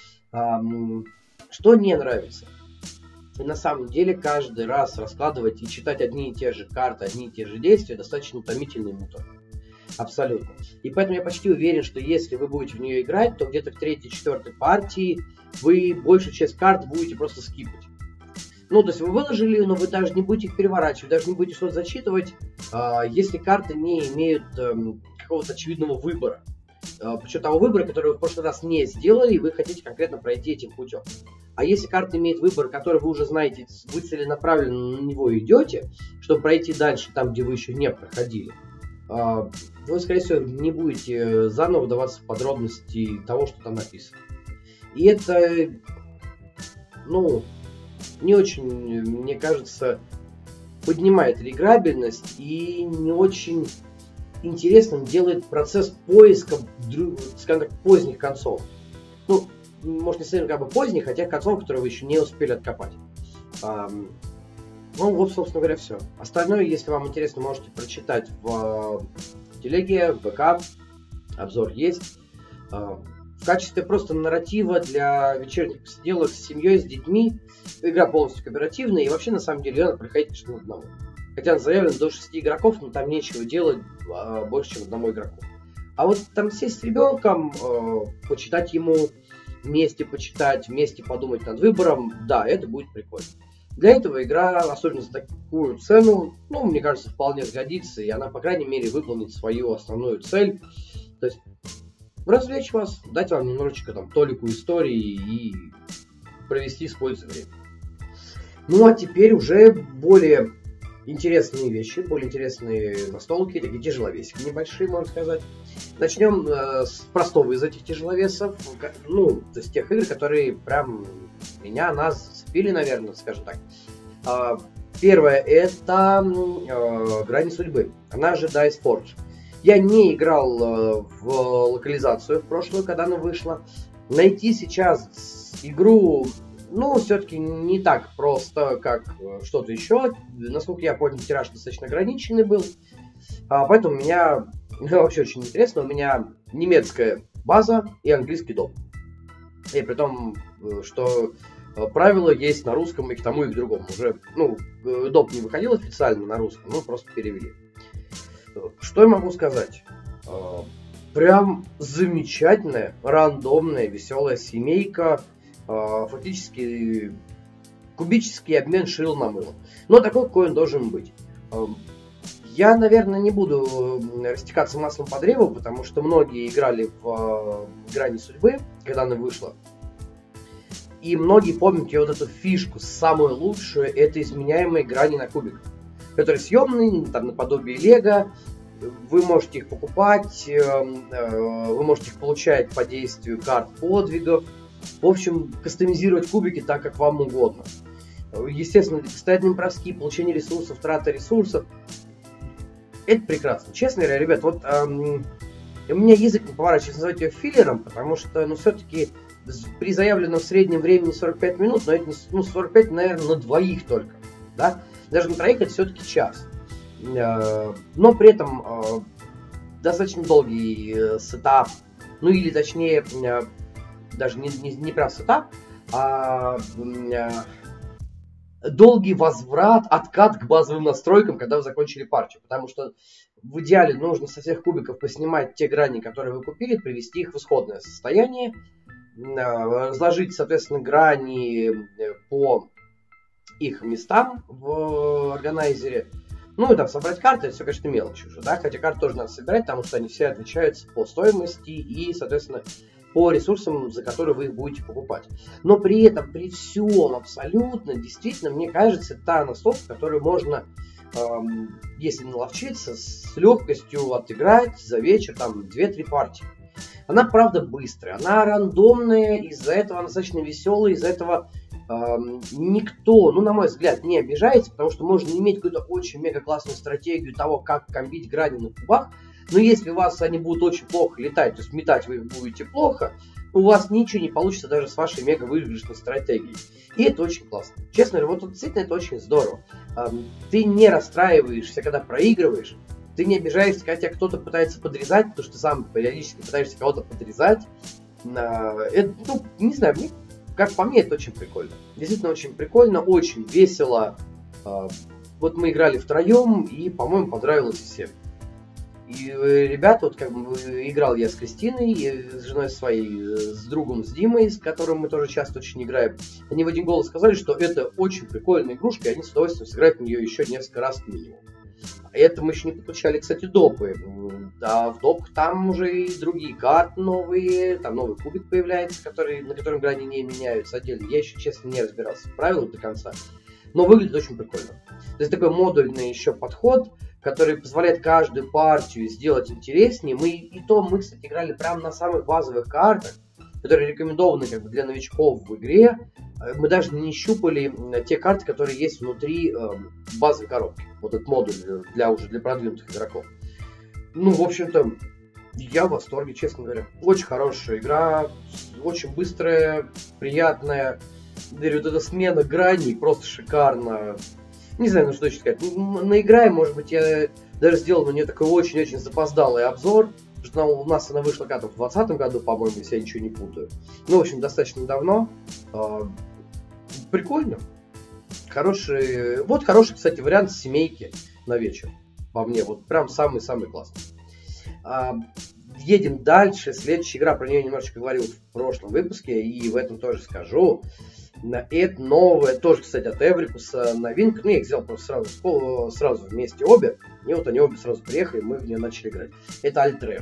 A: Что не нравится? И на самом деле каждый раз раскладывать и читать одни и те же карты, одни и те же действия достаточно утомительный мутор. Абсолютно. И поэтому я почти уверен, что если вы будете в нее играть, то где-то к 3-4 партии вы большую часть карт будете просто скипать. Ну, то есть вы выложили, но вы даже не будете их переворачивать, даже не будете что-то зачитывать, если карты не имеют какого-то очевидного выбора. Причем того выбора, который вы в прошлый раз не сделали, и вы хотите конкретно пройти этим путем. А если карта имеет выбор, который вы уже знаете, вы целенаправленно на него идете, чтобы пройти дальше там, где вы еще не проходили, вы, скорее всего, не будете заново вдаваться в подробности того, что там написано. И это, ну, не очень, мне кажется, поднимает реиграбельность и не очень интересным делает процесс поиска, скажем так, поздних концов. Ну, может, не совсем как бы поздних, хотя концов, которые вы еще не успели откопать. Ну, вот, собственно говоря, все. Остальное, если вам интересно, можете прочитать в телеге, в ВК. Обзор есть. В качестве просто нарратива для вечерних посиделок с семьей, с детьми. Игра полностью кооперативная, и вообще, на самом деле, надо проходить лишь на одного. Хотя она заявлена до 6 игроков, но там нечего делать больше, чем одному игроку. А вот там сесть с ребенком, почитать ему, вместе почитать, вместе подумать над выбором, да, это будет прикольно.
B: Для этого игра, особенно за такую цену, мне кажется, вполне сгодится, и она, по крайней мере, выполнит свою основную цель. То есть развлечь вас, дать вам немножечко толику истории и провести с пользой время. Ну а теперь уже более интересные вещи, более интересные настолки, такие тяжеловесики небольшие, можно сказать. Начнем с простого из этих тяжеловесов, то есть тех игр, которые прям нас зацепили, наверное, скажем так. Первое это Грани судьбы, она же Dice Forge. Я не играл в локализацию в прошлую, когда она вышла. Найти сейчас игру, все-таки не так просто, как что-то еще. Насколько я понял, тираж достаточно ограниченный был. Поэтому меня вообще очень интересно. У меня немецкая база и английский доп. И при том, что правила есть на русском и к тому, и к другому. Уже, доп не выходил официально на русском, просто перевели. Что я могу сказать? Прям замечательная, рандомная, веселая семейка. Фактически кубический обмен шил на мыло. Но такой, какой он должен быть. Я, наверное, не буду растекаться маслом по древу, потому что многие играли в Грани судьбы, когда она вышла. И многие помнят ее вот эту фишку, самую лучшую, это изменяемые грани на кубик, которые съемные, наподобие лего. Вы можете их покупать, вы можете их получать по действию карт подвигов. В общем, кастомизировать кубики так, как вам угодно. Естественно, постоянные броски, получение ресурсов, трата ресурсов. Это прекрасно. Честно говоря, ребят, у меня язык не поворачивается назвать ее филлером, потому что, все-таки при заявленном среднем времени 45 минут, но это не 45, наверное, на двоих только. Да? Даже на троих это все-таки час. Но при этом достаточно долгий сетап, или точнее, даже не прям сетап, а долгий возврат, откат к базовым настройкам, когда вы закончили партию. Потому что в идеале нужно со всех кубиков поснимать те грани, которые вы купили, привести их в исходное состояние, разложить, соответственно, грани по их местам в органайзере. И собрать карты, это все, конечно, мелочь уже, да, хотя карты тоже надо собирать, потому что они все отличаются по стоимости и, соответственно, по ресурсам, за которые вы их будете покупать. Но при этом, при всем абсолютно, действительно, мне кажется, это та настолка, которую можно, если наловчиться, с легкостью отыграть за вечер, 2-3 партии. Она, правда, быстрая, она рандомная, из-за этого она достаточно веселая, из-за этого никто, на мой взгляд, не обижается, потому что можно иметь какую-то очень мега-классную стратегию того, как комбить грани на кубах, но если у вас они будут очень плохо летать, то есть метать вы их будете плохо, у вас ничего не получится даже с вашей мега-выигрышной стратегией. И это очень классно. Честно говоря, действительно это очень здорово. Ты не расстраиваешься, когда проигрываешь, ты не обижаешься, когда тебя кто-то пытается подрезать, потому что ты сам периодически пытаешься кого-то подрезать. Это, не знаю, как по мне, это очень прикольно. Действительно очень прикольно, очень весело. Вот мы играли втроем, и, по-моему, понравилось всем. И ребята, играл я с Кристиной, с женой своей, с другом, с Димой, с которым мы тоже часто очень играем. Они в один голос сказали, что это очень прикольная игрушка, и они с удовольствием сыграют в нее еще несколько раз минимум. Это мы еще не подключали, кстати, допы. Да, в допах там уже и другие карты новые, там новый кубик появляется, на котором грани не меняются отдельно. Я еще, честно, не разбирался в правилах до конца, но выглядит очень прикольно. То есть такой модульный еще подход, который позволяет каждую партию сделать интереснее. Мы, кстати, играли прямо на самых базовых картах, которые рекомендованы для новичков в игре. Мы даже не щупали те карты, которые есть внутри базовой коробки. Вот этот модуль для продвинутых игроков. В общем-то, я в восторге, честно говоря. Очень хорошая игра, очень быстрая, приятная. Говорю, вот эта смена граней просто шикарно. Не знаю, что еще сказать. Наиграем, может быть, я даже сделал на нее такой очень-очень запоздалый обзор. Что у нас она вышла когда-то в 2020 году, по-моему, если я ничего не путаю. В общем, достаточно давно. Прикольно. Хороший, кстати, вариант семейки на вечер. По мне, прям самый-самый классный. Едем дальше. Следующая игра, про нее немножечко говорил в прошлом выпуске, и в этом тоже скажу. Это новое, тоже, кстати, от Эврикуса новинка. Ну, я их взял просто сразу вместе обе. И вот они обе сразу приехали, мы в нее начали играть. Это Альтре.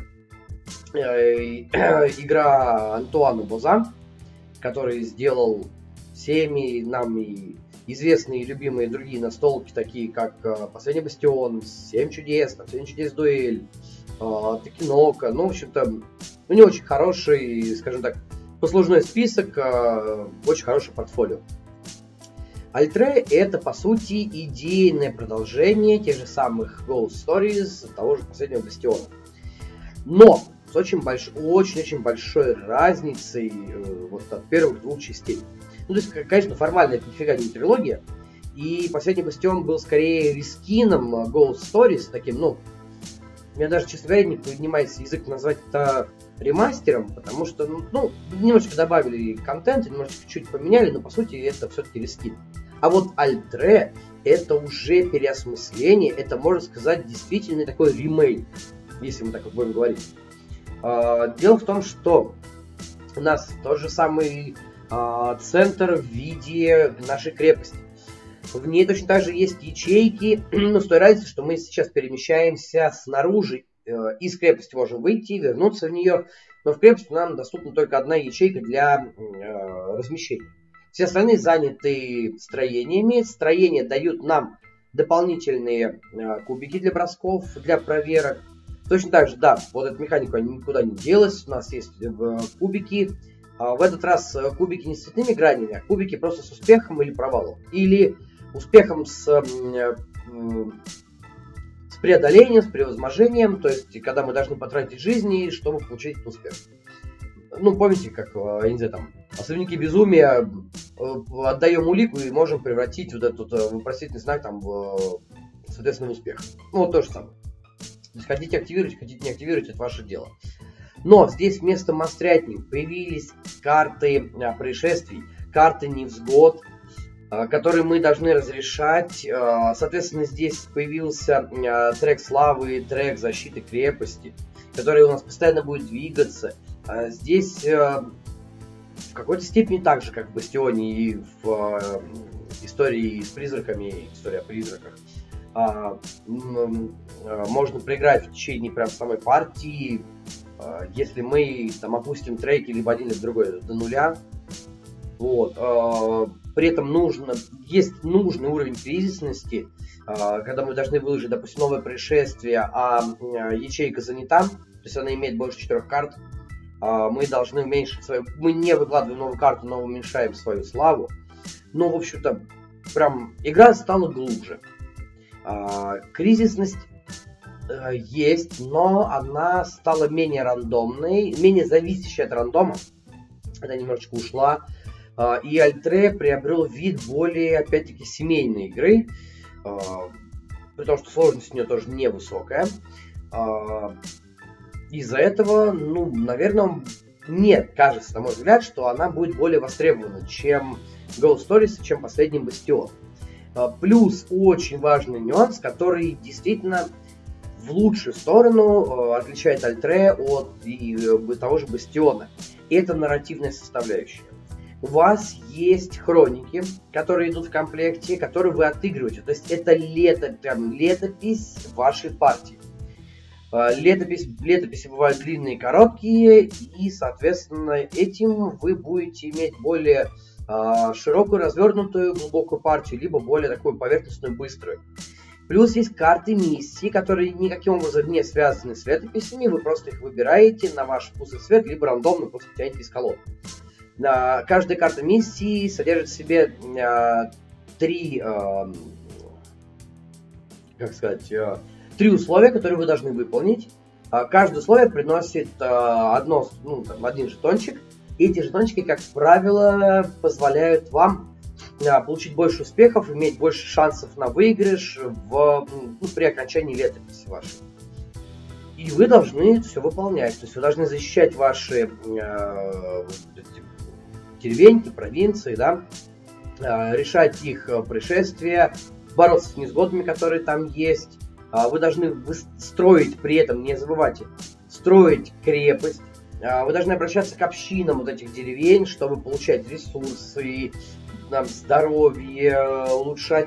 B: Игра Антуана Боза, который сделал всеми нам и известные и любимые другие настолки, такие как «Последний бастион», «7 чудес», «7 чудес дуэль», «Токенока». Ну, в общем-то, у него очень хороший, скажем так, послужной список, очень хорошее портфолио. Альтре — это, по сути, идейное продолжение тех же самых Ghost Stories, того же «Последнего бастиона». Но с очень-очень большой разницей вот от первых двух частей. Ну, то есть, конечно, формально это нифига не трилогия. И «Последний бастион» был скорее рескином Ghost Stories, таким, ну, мне даже, честно говоря, не поднимается язык назвать это ремастером, потому что, ну, немножечко добавили контент, немножечко чуть поменяли, но, по сути, это все-таки рескин. А вот Альтре — это уже переосмысление, это, можно сказать, действительно такой ремейк, если мы так вот будем говорить. Дело в том, что у нас тот же самый центр в виде нашей крепости. В ней точно так же есть ячейки, но с той разницей, что мы сейчас перемещаемся снаружи. Из крепости можем выйти, вернуться в нее, но в крепости нам доступна только одна ячейка для размещения. Все остальные заняты строениями. Строения дают нам дополнительные кубики для бросков, для проверок. Точно так же, да, вот эта механика никуда не делась. У нас есть кубики. В этот раз кубики не с цветными гранями, а кубики просто с успехом или провалом. Или успехом с преодолением, с превозможением. То есть, когда мы должны потратить жизни, чтобы получить этот успех. Ну, помните, как, я не знаю, там, особенники безумия, отдаем улику и можем превратить вот этот вопросительный знак там в, соответственно, успех. Ну, вот то же самое. То есть, хотите активировать, хотите не активировать, это ваше дело. Но здесь вместо монстрятни появились карты происшествий, карты невзгод, которые мы должны разрешать. Соответственно, здесь появился трек славы, трек защиты крепости, который у нас постоянно будет двигаться. Здесь в какой-то степени так же, как в Бастионе и в истории с призраками, история о призраках, можно проиграть в течение прям самой партии, если мы там опустим треки либо один, либо другой до нуля. Вот. При этом есть нужный уровень кризисности, когда мы должны выложить, допустим, новое происшествие, а ячейка занята, то есть она имеет больше 4 карт, мы должны уменьшить свою... Мы не выкладываем новую карту, но уменьшаем свою славу. Но, в общем-то, прям игра стала глубже. Кризисность есть, но она стала менее рандомной, менее зависящей от рандома. Она немножечко ушла. И Альтре приобрел вид более, опять-таки, семейной игры. При том, что сложность у нее тоже невысокая. Из-за этого, ну, наверное, мне кажется, на мой взгляд, что она будет более востребована, чем Ghost Stories, чем последний Бастион. Плюс очень важный нюанс, который действительно в лучшую сторону отличает Альтре от того же Бастиона. Это нарративная составляющая. У вас есть хроники, которые идут в комплекте, которые вы отыгрываете. То есть это летопись вашей партии. Летописи бывают длинные и короткие, и, соответственно, этим вы будете иметь более широкую, развернутую, глубокую партию, либо более такую поверхностную, быструю. Плюс есть карты миссий, которые никаким образом не связаны с летописями, вы просто их выбираете на ваш вкус и цвет, либо рандомно просто тянете из колод. Каждая карта миссии содержит в себе три условия, которые вы должны выполнить. Каждое условие приносит один жетончик. И эти жетончики, как правило, позволяют вам получить больше успехов, иметь больше шансов на выигрыш при окончании летописи вашей. И вы должны все выполнять. То есть вы должны защищать ваши деревеньки, провинции, да, решать их происшествия, бороться с невзгодами, которые там есть. Вы должны строить при этом, не забывайте, строить крепость, Вы должны обращаться к общинам вот этих деревень, чтобы получать ресурсы, здоровье, улучшать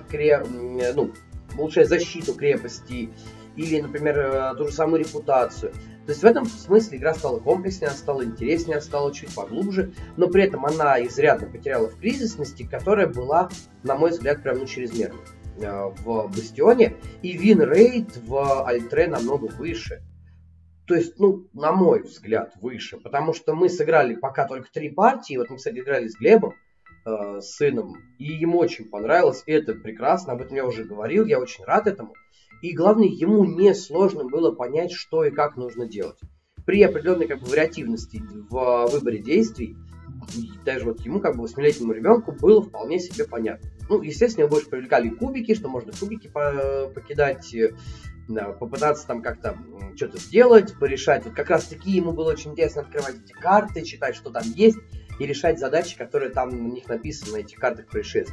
B: защиту крепости или, например, ту же самую репутацию. То есть в этом смысле игра стала комплекснее, она стала интереснее, она стала чуть поглубже, но при этом она изрядно потеряла в кризисности, которая была, на мой взгляд, прям чрезмерной в Бастионе, и вин-рейт в Альтре намного выше. То есть, на мой взгляд, выше, потому что мы сыграли пока только 3 партии, вот мы, кстати, играли с Глебом, с сыном, и ему очень понравилось, и это прекрасно, об этом я уже говорил, я очень рад этому. И главное, ему не сложно было понять, что и как нужно делать. При определенной вариативности в выборе действий, даже вот ему, 8-летнему ребенку, было вполне себе понятно. Естественно, его больше привлекали кубики, что можно кубики покидать, попытаться там как-то что-то сделать, порешать. Вот как раз таки ему было очень интересно открывать эти карты, читать, что там есть, и решать задачи, которые там на них написаны, на этих картах происшествий.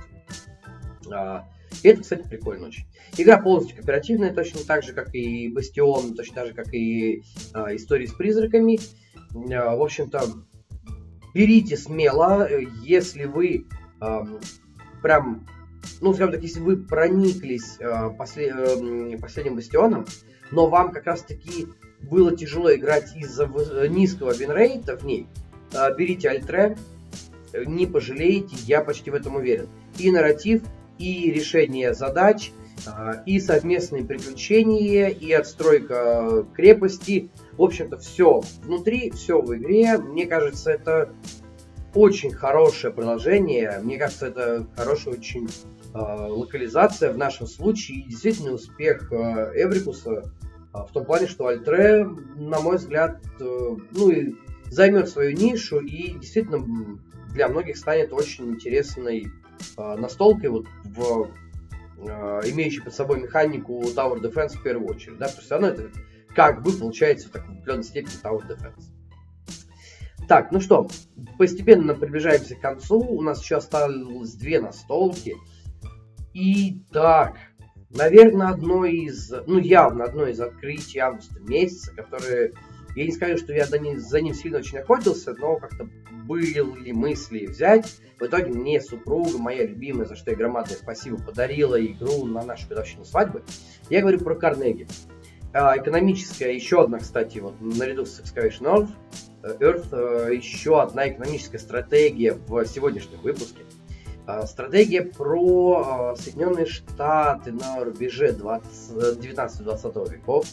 B: И это, кстати, прикольно очень. Игра полностью кооперативная, точно так же, как и Бастион, точно так же, как и Истории с призраками. В общем-то, берите смело, если вы прям, скажем так, если вы прониклись последним Бастионом, но вам как раз-таки было тяжело играть из-за низкого винрейта в ней, берите Альтре, не пожалеете, я почти в этом уверен. И нарратив, и решение задач, и совместные приключения, и отстройка крепости. В общем-то, все внутри, все в игре. Мне кажется, это очень хорошее продолжение. Мне кажется, это хорошая очень локализация в нашем случае. И действительно успех Эврикуса в том плане, что Альтре, на мой взгляд, и займет свою нишу и действительно для многих станет очень интересной настолкой в имеющей под собой механику Tower Defense в первую очередь. Да? То есть оно это получается в такой определенной степени Tower Defense. Так, постепенно приближаемся к концу. У нас еще осталось 2 настолки. И так, наверное, явно одно из открытий августа месяца, которое, я не скажу, что я за ним сильно очень охотился, но как-то были мысли взять. В итоге мне супруга, моя любимая, за что я громадное спасибо, подарила игру на нашу годовщину свадьбы. Я говорю про Carnegie. Экономическая, еще одна, кстати, наряду с Excavation Earth, еще одна экономическая стратегия в сегодняшнем выпуске. Стратегия про Соединенные Штаты на рубеже 19-20 веков.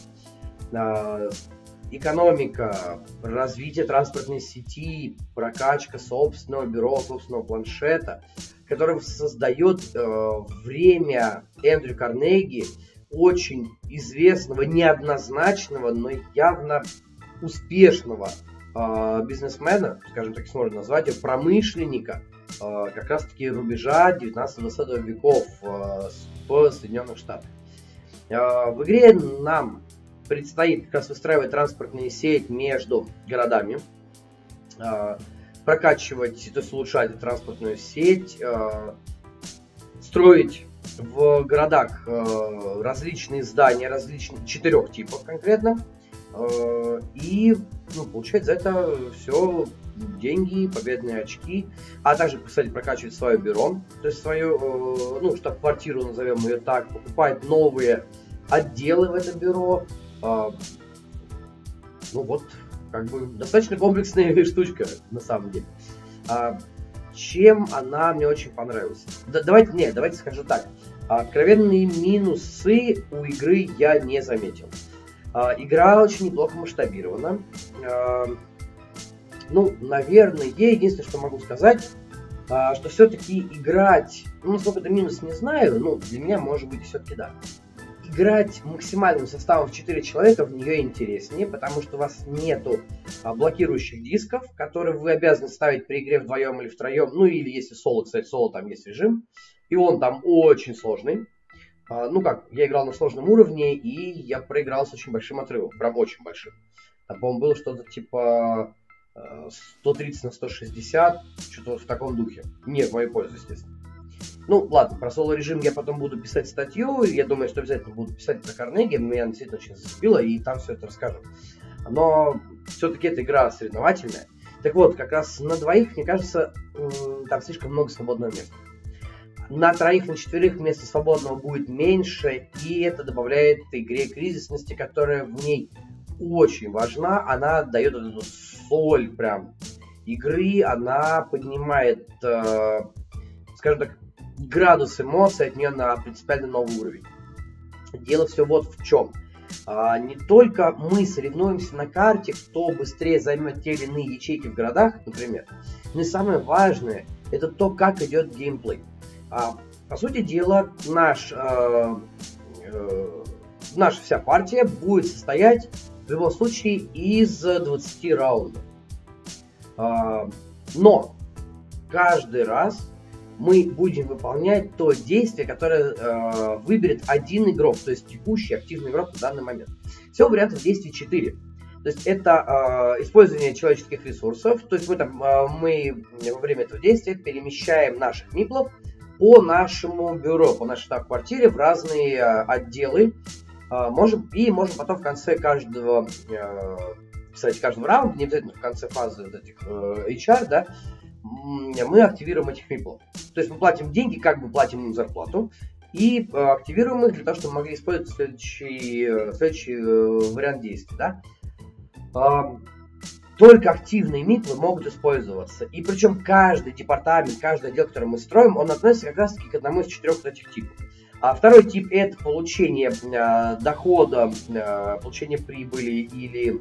B: Экономика, развитие транспортной сети, прокачка собственного бюро, собственного планшета, который создает время Эндрю Карнеги, очень известного, неоднозначного, но явно успешного бизнесмена, скажем так, можно назвать его, промышленника, как раз таки рубежа 19-20 веков в Соединенных Штатах. В игре нам предстоит как раз выстраивать транспортную сеть между городами, прокачивать, то есть улучшать транспортную сеть, строить в городах различные здания, 4 типов конкретно, и получать за это все деньги, победные очки, а также, кстати, прокачивать свое бюро, то есть свою, штаб-квартиру, назовем ее так, покупать новые отделы в это бюро. Достаточно комплексная штучка, на самом деле. Чем она мне очень понравилась? Давайте скажу так. Откровенные минусы у игры я не заметил. Игра очень неплохо масштабирована. Наверное, единственное, что могу сказать, что все-таки играть, насколько это минус, не знаю, для меня, может быть, все-таки да. Играть максимальным составом в 4 человека в нее интереснее, потому что у вас нету блокирующих дисков, которые вы обязаны ставить при игре вдвоем или втроем, или если соло, кстати, соло там есть режим, и он там очень сложный. Я играл на сложном уровне, и я проиграл с очень большим отрывом, прям очень большим. Там, по-моему, было что-то типа 130 на 160, что-то в таком духе. Не в мою пользу, естественно. Ладно, про соло-режим я потом буду писать статью, я думаю, что обязательно буду писать про Carnegie, меня действительно очень зацепило, и там все это расскажу. Но все-таки эта игра соревновательная. Так вот, как раз на двоих, мне кажется, там слишком много свободного места. На троих, на четверых места свободного будет меньше, и это добавляет игре кризисности, которая в ней очень важна. Она дает эту соль прям игры, она поднимает, скажем так, градус эмоций от нее на принципиально новый уровень. Дело все вот в чем. Не только мы соревнуемся на карте, кто быстрее займет те или иные ячейки в городах, например, но и самое важное, это то, как идет геймплей. По сути дела, наша вся партия будет состоять в любом случае из 20 раундов. Но каждый раз мы будем выполнять то действие, которое выберет один игрок, то есть текущий активный игрок в данный момент. Всего вариантов действий 4. То есть это использование человеческих ресурсов, то есть мы во время этого действия перемещаем наших миплов по нашему бюро, по нашей штаб-квартире в разные отделы. Можем потом в конце каждого раунда, не обязательно в конце фазы вот этих HR, да, мы активируем этих миплов. То есть мы платим деньги, как бы платим им зарплату, и активируем их для того, чтобы мы могли использовать следующий вариант действий. Да? Только активные миплы могут использоваться. И причем каждый департамент, каждый отдел, который мы строим, он относится как раз таки к одному из 4 этих типов. А второй тип — это получение дохода, получение прибыли или...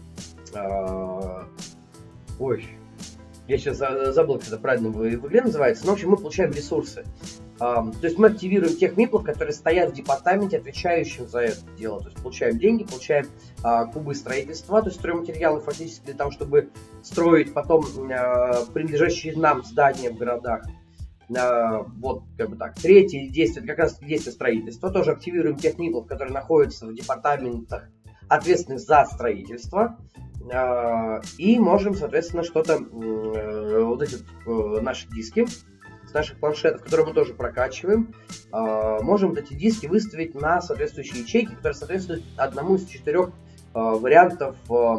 B: Я сейчас забыл, как это правильно в игре называется. Но, в общем, мы получаем ресурсы. То есть мы активируем тех миплов, которые стоят в департаменте, отвечающим за это дело. То есть получаем деньги, получаем кубы строительства, то есть стройматериалы фактически для того, чтобы строить потом принадлежащие нам здания в городах. Вот, как бы так. Третье действие — это как раз действие строительства. Тоже активируем тех миплов, которые находятся в департаментах, ответственных за строительство. И можем, соответственно, что-то, вот эти наши диски с наших планшетов, которые мы тоже прокачиваем, можем вот эти диски выставить на соответствующие ячейки, которые соответствуют одному из 4 вариантов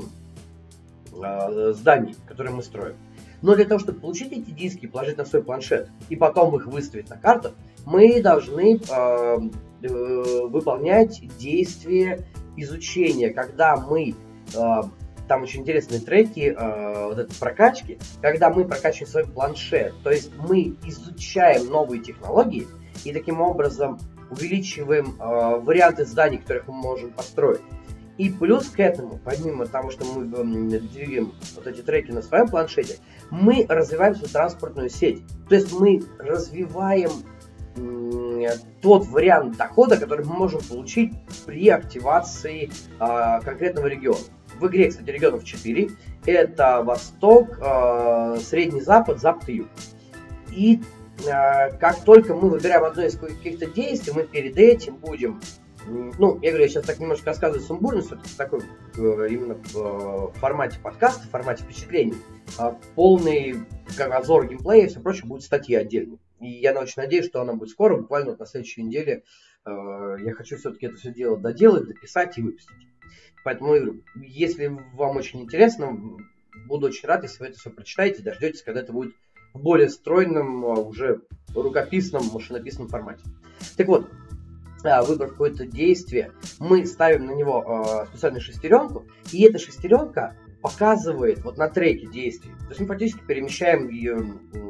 B: зданий, которые мы строим. Но для того, чтобы получить эти диски, положить на свой планшет и потом их выставить на карту, мы должны выполнять действие изучения, когда мы... Там очень интересные треки вот этой прокачки, когда мы прокачиваем свой планшет. То есть мы изучаем новые технологии и таким образом увеличиваем варианты зданий, которых мы можем построить. И плюс к этому, помимо того, что мы двигаем вот эти треки на своем планшете, мы развиваем свою транспортную сеть. То есть мы развиваем тот вариант дохода, который мы можем получить при активации конкретного региона. В игре, кстати, регионов 4. Это Восток, Средний Запад, Запад и Юг. И как только мы выбираем одно из каких-то действий, мы перед этим будем... Ну, я говорю, я сейчас так немножко рассказываю сумбурно, все-таки такой именно в формате подкаста, в формате впечатлений. Полный обзор геймплея и все прочее будет статья отдельно. И я очень надеюсь, что она будет скоро, буквально вот на следующей неделе. Я хочу все-таки это все дело доделать, дописать и выпустить. Поэтому, если вам очень интересно, буду очень рад, если вы это все прочитаете и дождетесь, когда это будет в более стройном, уже рукописном, машинописном формате. Так вот, выбрав какое-то действие, мы ставим на него специальную шестеренку, и эта шестеренка показывает вот на треке действий. То есть мы фактически перемещаем ее,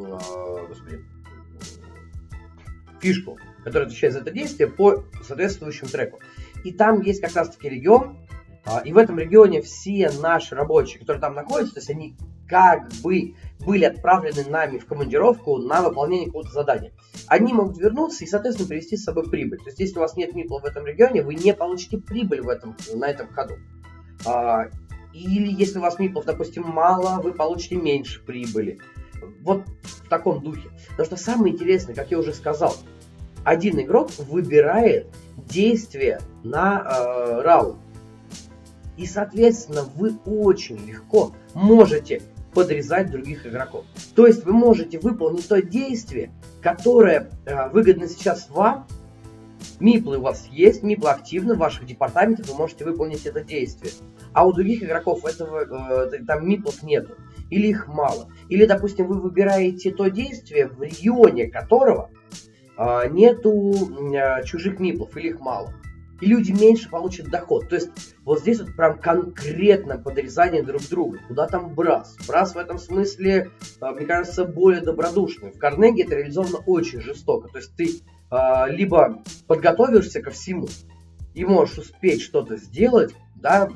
B: фишку, которая отвечает за это действие, по соответствующему треку. И там есть как раз-таки регион, и в этом регионе все наши рабочие, которые там находятся, то есть они как бы были отправлены нами в командировку на выполнение какого-то задания. Они могут вернуться и, соответственно, привести с собой прибыль. То есть, если у вас нет миплов в этом регионе, вы не получите прибыль на этом ходу. Или если у вас миплов, допустим, мало, вы получите меньше прибыли. Вот в таком духе. Потому что самое интересное, как я уже сказал, один игрок выбирает действие на раунд. И, соответственно, вы очень легко можете подрезать других игроков. То есть вы можете выполнить то действие, которое выгодно сейчас вам, Миплы у вас есть, миплы активны в ваших департаментах, вы можете выполнить это действие. А у других игроков там миплов нету. Или их мало. Или, допустим, вы выбираете то действие, в регионе которого нету чужих миплов, или их мало. И люди меньше получат доход. То есть вот здесь вот прям конкретно подрезание друг друга. Куда там Брас? Брас в этом смысле, мне кажется, более добродушный. В Карнеги это реализовано очень жестоко. То есть ты либо подготовишься ко всему и можешь успеть что-то сделать, да,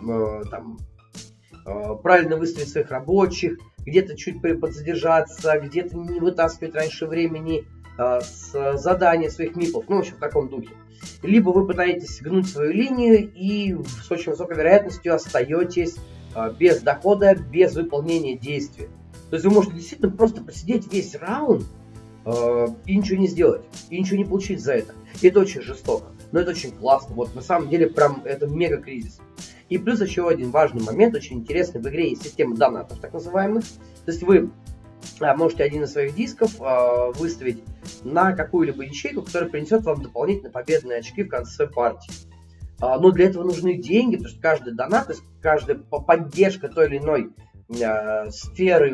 B: правильно выставить своих рабочих, где-то чуть подзадержаться, где-то не вытаскивать раньше времени с задания своих миплов, ну, в общем, в таком духе. Либо вы пытаетесь гнуть свою линию и с очень высокой вероятностью остаетесь без дохода, без выполнения действия. То есть вы можете действительно просто посидеть весь раунд и ничего не сделать, и ничего не получить за это. И это очень жестоко, но это очень классно. Вот на самом деле прям это мега кризис. И плюс еще один важный момент, очень интересный, в игре есть система донатов, так называемых. То есть вы можете один из своих дисков выставить на какую-либо ячейку, которая принесет вам дополнительные победные очки в конце партии. Но для этого нужны деньги, потому что каждый донат, то есть каждая поддержка той или иной сферы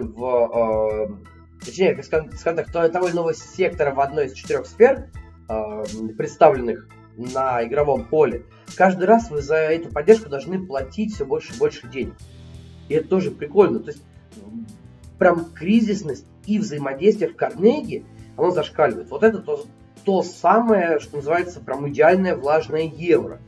B: точнее, скажем так, того или иного сектора в одной из 4 сфер, представленных на игровом поле, каждый раз вы за эту поддержку должны платить все больше и больше денег. И это тоже прикольно. То есть прям кризисность и взаимодействие в Карнеги, оно зашкаливает. Вот это то самое, что называется прям идеальное влажное евро,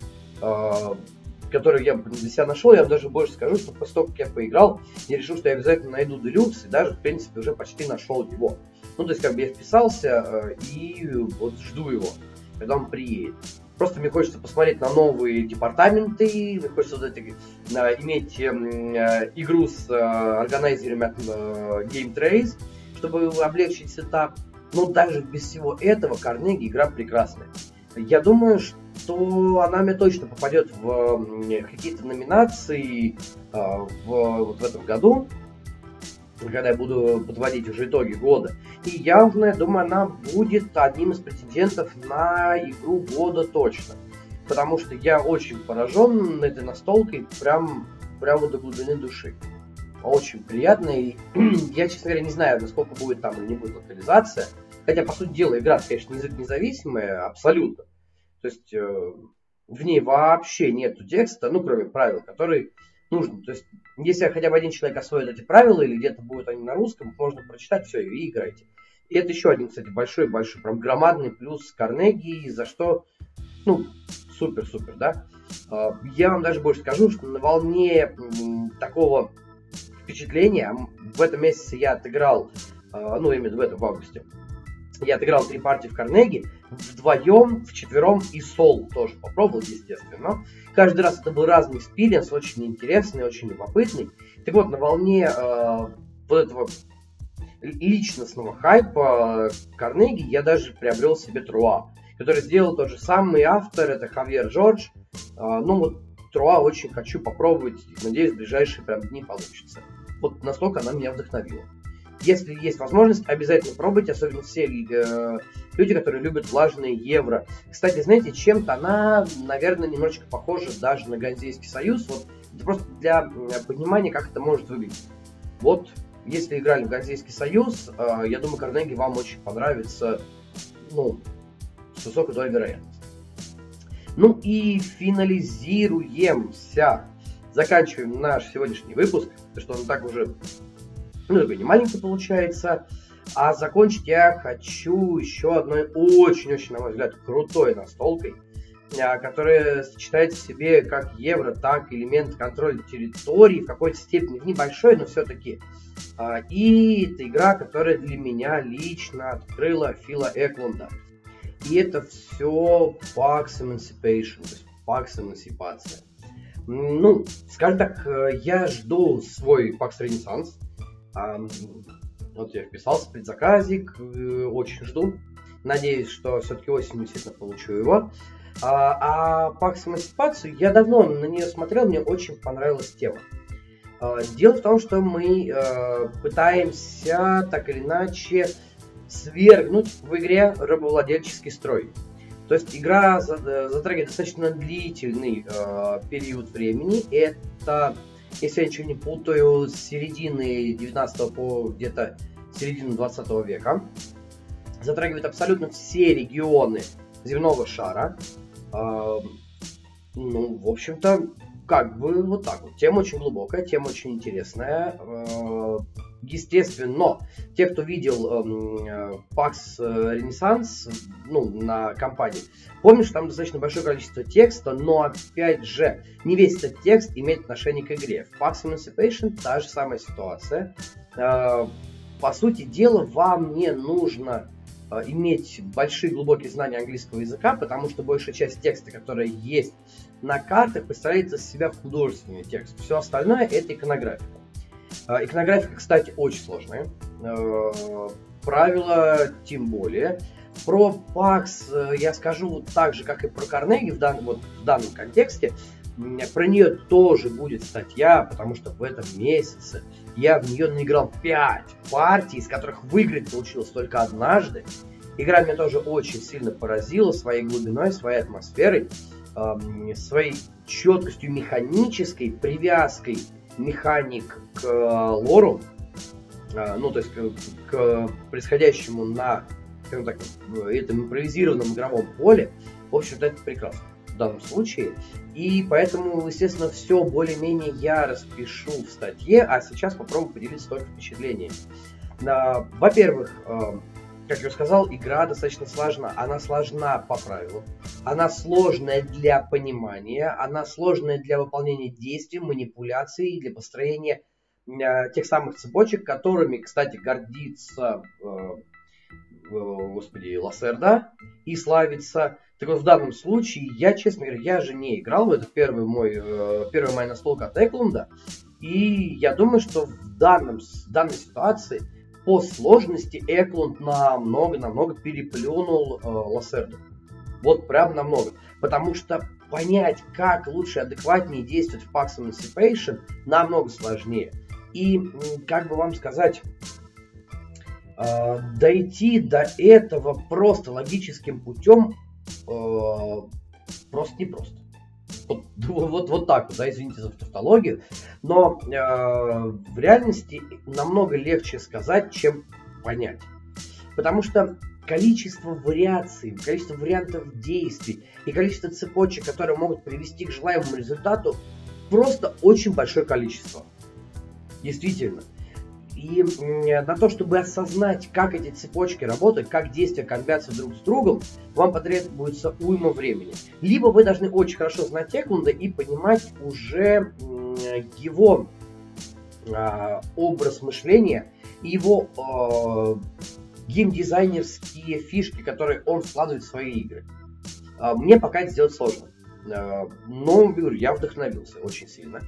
B: которое я для себя нашел. Я вам даже больше скажу, что после того, как я поиграл, я решил, что я обязательно найду делюкс, и даже, в принципе, уже почти нашел его. Ну, то есть, как бы я вписался и вот жду его, когда он приедет. Просто мне хочется посмотреть на новые департаменты, мне хочется вот иметь игру с органайзерами от Game Trace, чтобы облегчить сетап. Но даже без всего этого Карнеги игра прекрасная. Я думаю, что она мне точно попадет в какие-то номинации в этом году, когда я буду подводить уже итоги года. И явно, я думаю, она будет одним из претендентов на игру года точно. Потому что я очень поражен этой настолкой прям до глубины души. Очень приятно. И я, честно говоря, не знаю, насколько будет там или не будет локализация. Хотя, по сути дела, игра, конечно, независимая абсолютно. То есть в ней вообще нету текста, ну, кроме правил, которые нужно. То есть, если хотя бы один человек освоит эти правила, или где-то будут они на русском, можно прочитать все и играйте. И это еще один, кстати, большой, прям громадный плюс Карнеги, за что, ну, супер, да. Я вам даже больше скажу, что на волне такого впечатления в этом месяце я отыграл, ну, именно в августе, я отыграл 3 партии в Карнеги, вдвоем, вчетвером и сол тоже попробовал, естественно. Каждый раз это был разный экспириенс, очень интересный, очень любопытный. Так вот, на волне вот этого личностного хайпа Карнеги я даже приобрел себе Труа, который сделал тот же самый автор, это Хавьер Джордж. Ну вот Труа очень хочу попробовать, надеюсь, в ближайшие прям дни получится. Вот настолько она меня вдохновила. Если есть возможность, обязательно пробуйте, особенно все люди, которые любят влажные евро. Кстати, знаете, чем-то она, наверное, немножечко похожа даже на Ганзейский союз. Вот это просто для понимания, как это может выглядеть. Вот, если играли в Ганзейский союз, я думаю, Карнеги вам очень понравится, ну, с высокой долей вероятности. Ну и финализируемся. Заканчиваем наш сегодняшний выпуск, потому что он так уже... Ну, такой не маленький получается. А закончить я хочу еще одной очень-очень, на мой взгляд, крутой настолкой, которая сочетает в себе как евро, так элемент контроля территории, в какой-то степени небольшой, но все-таки. И это игра, которая для меня лично открыла Фила Эклунда. И это все Pax Emancipation, то есть Pax Эмансипация. Ну, скажем так, я жду свой Pax Renaissance. Вот я вписался в предзаказик, очень жду. Надеюсь, что все-таки осенью действительно получу его. А Pax Эмансипацию я давно на нее смотрел, мне очень понравилась тема. Дело в том, что мы пытаемся так или иначе свергнуть в игре рабовладельческий строй. То есть игра затрагивает достаточно длительный период времени. Это, если я ничего не путаю, с середины 19 по где-то середину 20 века. Затрагивает абсолютно все регионы земного шара. Ну, в общем-то, как бы вот так вот. Тема очень глубокая, тема очень интересная. Естественно, те, кто видел PAX Renaissance, ну, на компании, помнишь, что там достаточно большое количество текста, но, опять же, не весь этот текст имеет отношение к игре. В PAX Emancipation та же самая ситуация. По сути дела, вам не нужно иметь большие глубокие знания английского языка, потому что большая часть текста, которая есть на картах, представляет из себя художественный текст. Все остальное это иконографика. Иконографика, кстати, очень сложная. Правила тем более. Про PAX я скажу вот так же, как и про Carnegie в данном контексте. Про нее тоже будет статья, потому что в этом месяце я в нее наиграл 5 партий, из которых выиграть получилось только однажды. Игра меня тоже очень сильно поразила своей глубиной, своей атмосферой, своей четкостью механической, привязкой механик к лору, ну, то есть к происходящему на, скажем так, этом импровизированном игровом поле. В общем-то, это прекрасно в данном случае. И поэтому, естественно, все более-менее я распишу в статье, а сейчас попробую поделиться только впечатлениями. Во-первых, как я сказал, игра достаточно сложна. Она сложна по правилам. Она сложная для понимания. Она сложная для выполнения действий, манипуляций, для построения тех самых цепочек, которыми, кстати, гордится Лассерда и славится. Так вот, в данном случае, я, честно говоря, я же не играл. Это первая моя настолка от Эклунда. И я думаю, что в данной ситуации по сложности Эклунд намного переплюнул Лассерду. Вот прям намного. Потому что понять, как лучше и адекватнее действовать в PAX Emancipation, намного сложнее. И, как бы вам сказать, дойти до этого просто логическим путем просто непросто. Вот так вот, да, извините за тавтологию, но в реальности намного легче сказать, чем понять. Потому что количество вариаций, количество вариантов действий и количество цепочек, которые могут привести к желаемому результату, просто очень большое количество. Действительно. И на то, чтобы осознать, как эти цепочки работают, как действия комбятся друг с другом, вам потребуется уйма времени. Либо вы должны очень хорошо знать Эклунда и понимать уже его образ мышления и его геймдизайнерские фишки, которые он вкладывает в свои игры. Мне пока это сделать сложно. Но, говорю, я вдохновился очень сильно.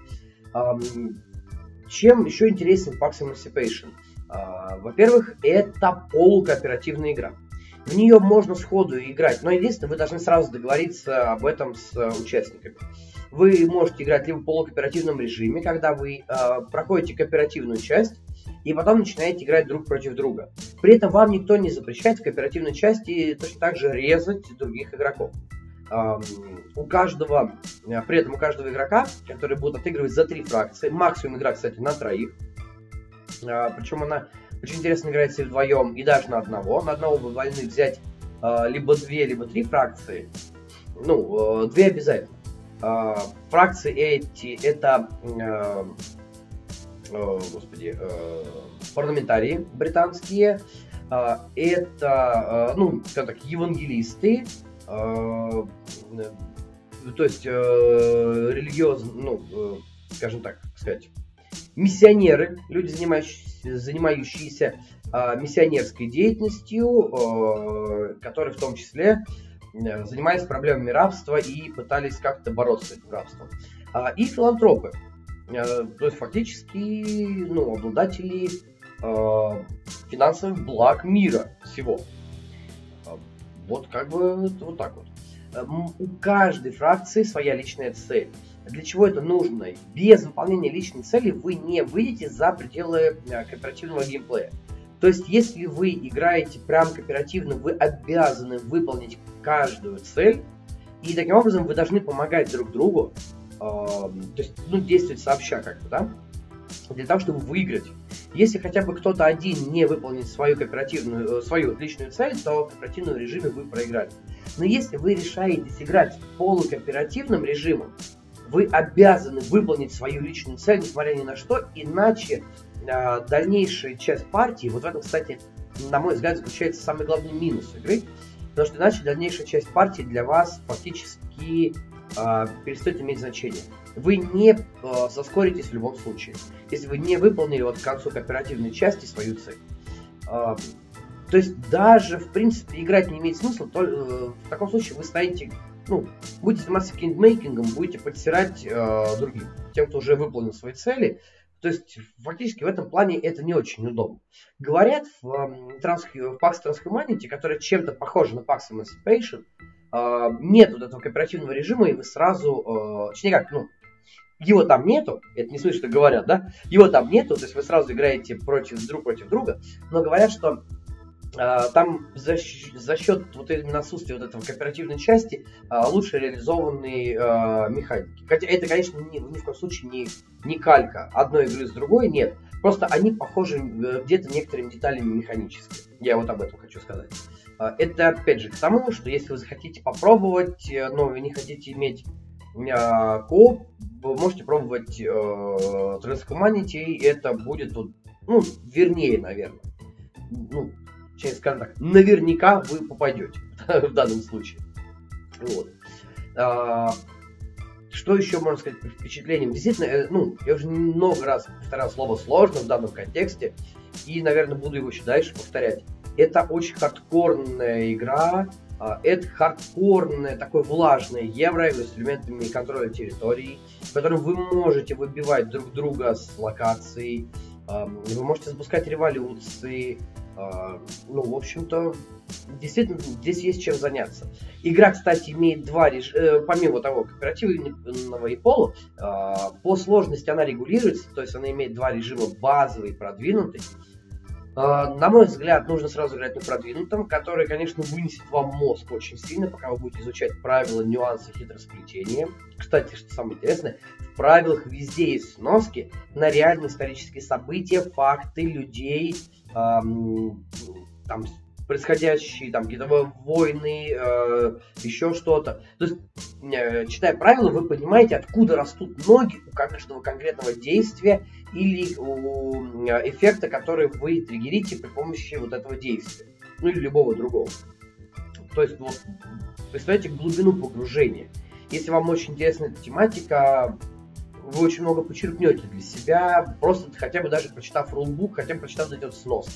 B: Чем еще интересен PAX Emancipation? Во-первых, это полукооперативная игра. В нее можно сходу играть, но единственное, вы должны сразу договориться об этом с участниками. Вы можете играть либо в полукооперативном режиме, когда вы проходите кооперативную часть, и потом начинаете играть друг против друга. При этом вам никто не запрещает в кооперативной части точно так же резать других игроков. При этом у каждого игрока, который будет отыгрывать за 3 фракции, максимум игра, кстати, на 3. Причем она очень интересно играется и вдвоем, и даже на одного. На одного вы вольны взять либо 2, либо 3 фракции. Ну, 2 обязательно. Фракции эти, это парламентарии британские, это, скажем так, евангелисты, то есть скажем так сказать, миссионеры, люди, занимающиеся миссионерской деятельностью, которые в том числе занимались проблемами рабства и пытались как-то бороться с этим рабством. И филантропы, то есть фактически обладатели финансовых благ мира всего. Вот как бы вот так вот. У каждой фракции своя личная цель. Для чего это нужно? Без выполнения личной цели вы не выйдете за пределы кооперативного геймплея. То есть, если вы играете прям кооперативно, вы обязаны выполнить каждую цель, и таким образом вы должны помогать друг другу, то есть, действовать сообща как бы, да, для того, чтобы выиграть. Если хотя бы кто-то один не выполнит свою личную цель, то в кооперативном режиме вы проиграли. Но если вы решаетесь играть полукооперативным режимом, вы обязаны выполнить свою личную цель, несмотря ни на что, иначе дальнейшая часть партии, вот в этом, кстати, на мой взгляд, заключается самый главный минус игры, потому что иначе дальнейшая часть партии для вас фактически перестает иметь значение. Вы не заскоритесь в любом случае, если вы не выполнили вот к концу кооперативной части свою цель. То есть даже, в принципе, играть не имеет смысла, в таком случае вы станете, будете заниматься кингмейкингом, будете подсирать другим, тем, кто уже выполнил свои цели. То есть фактически в этом плане это не очень удобно. Говорят, в Pax Transhumanity, которая чем-то похожа на Pax Emancipation, нет вот этого кооперативного режима, и вы сразу, его там нету, это не слышно, что говорят, да, его там нету, то есть вы сразу играете против друга, но говорят, что там за счет вот именно отсутствия вот этого кооперативной части лучше реализованные механики. Хотя это, конечно, ни в коем случае не калька одной игры с другой, нет. Просто они похожи где-то некоторыми деталями механически. Я вот об этом хочу сказать. Это, опять же, к тому, что если вы захотите попробовать, но вы не хотите иметь кооп, вы можете пробовать Transhumanity, и это будет, вернее, наверное. Скажем так, наверняка вы попадете в данном случае. Вот. Что еще можно сказать по впечатлениям? Действительно, я уже много раз повторял слово «сложно» в данном контексте, и, наверное, буду его еще дальше повторять. Это очень хардкорная игра, это хардкорное, такое влажное евро с элементами контроля территории, в котором вы можете выбивать друг друга с локаций, вы можете запускать революции. В общем-то, действительно, здесь есть чем заняться. Игра, кстати, имеет два режима, помимо того, кооперативного и полу, по сложности она регулируется, то есть она имеет два режима, базовый и продвинутый. На мой взгляд, нужно сразу играть на продвинутом, который, конечно, вынесет вам мозг очень сильно, пока вы будете изучать правила, нюансы, хитросплетения. Кстати, что самое интересное, в правилах везде есть сноски на реальные исторические события, факты, людей, происходящие какие-то войны, еще что-то. То есть, читая правила, вы понимаете, откуда растут ноги у каждого конкретного действия или у эффекта, который вы триггерите при помощи вот этого действия. Или любого другого. То есть, представляете глубину погружения. Если вам очень интересна эта тематика, вы очень много почерпнете для себя, просто хотя бы даже прочитав рулбук, хотя бы прочитав эти сноски.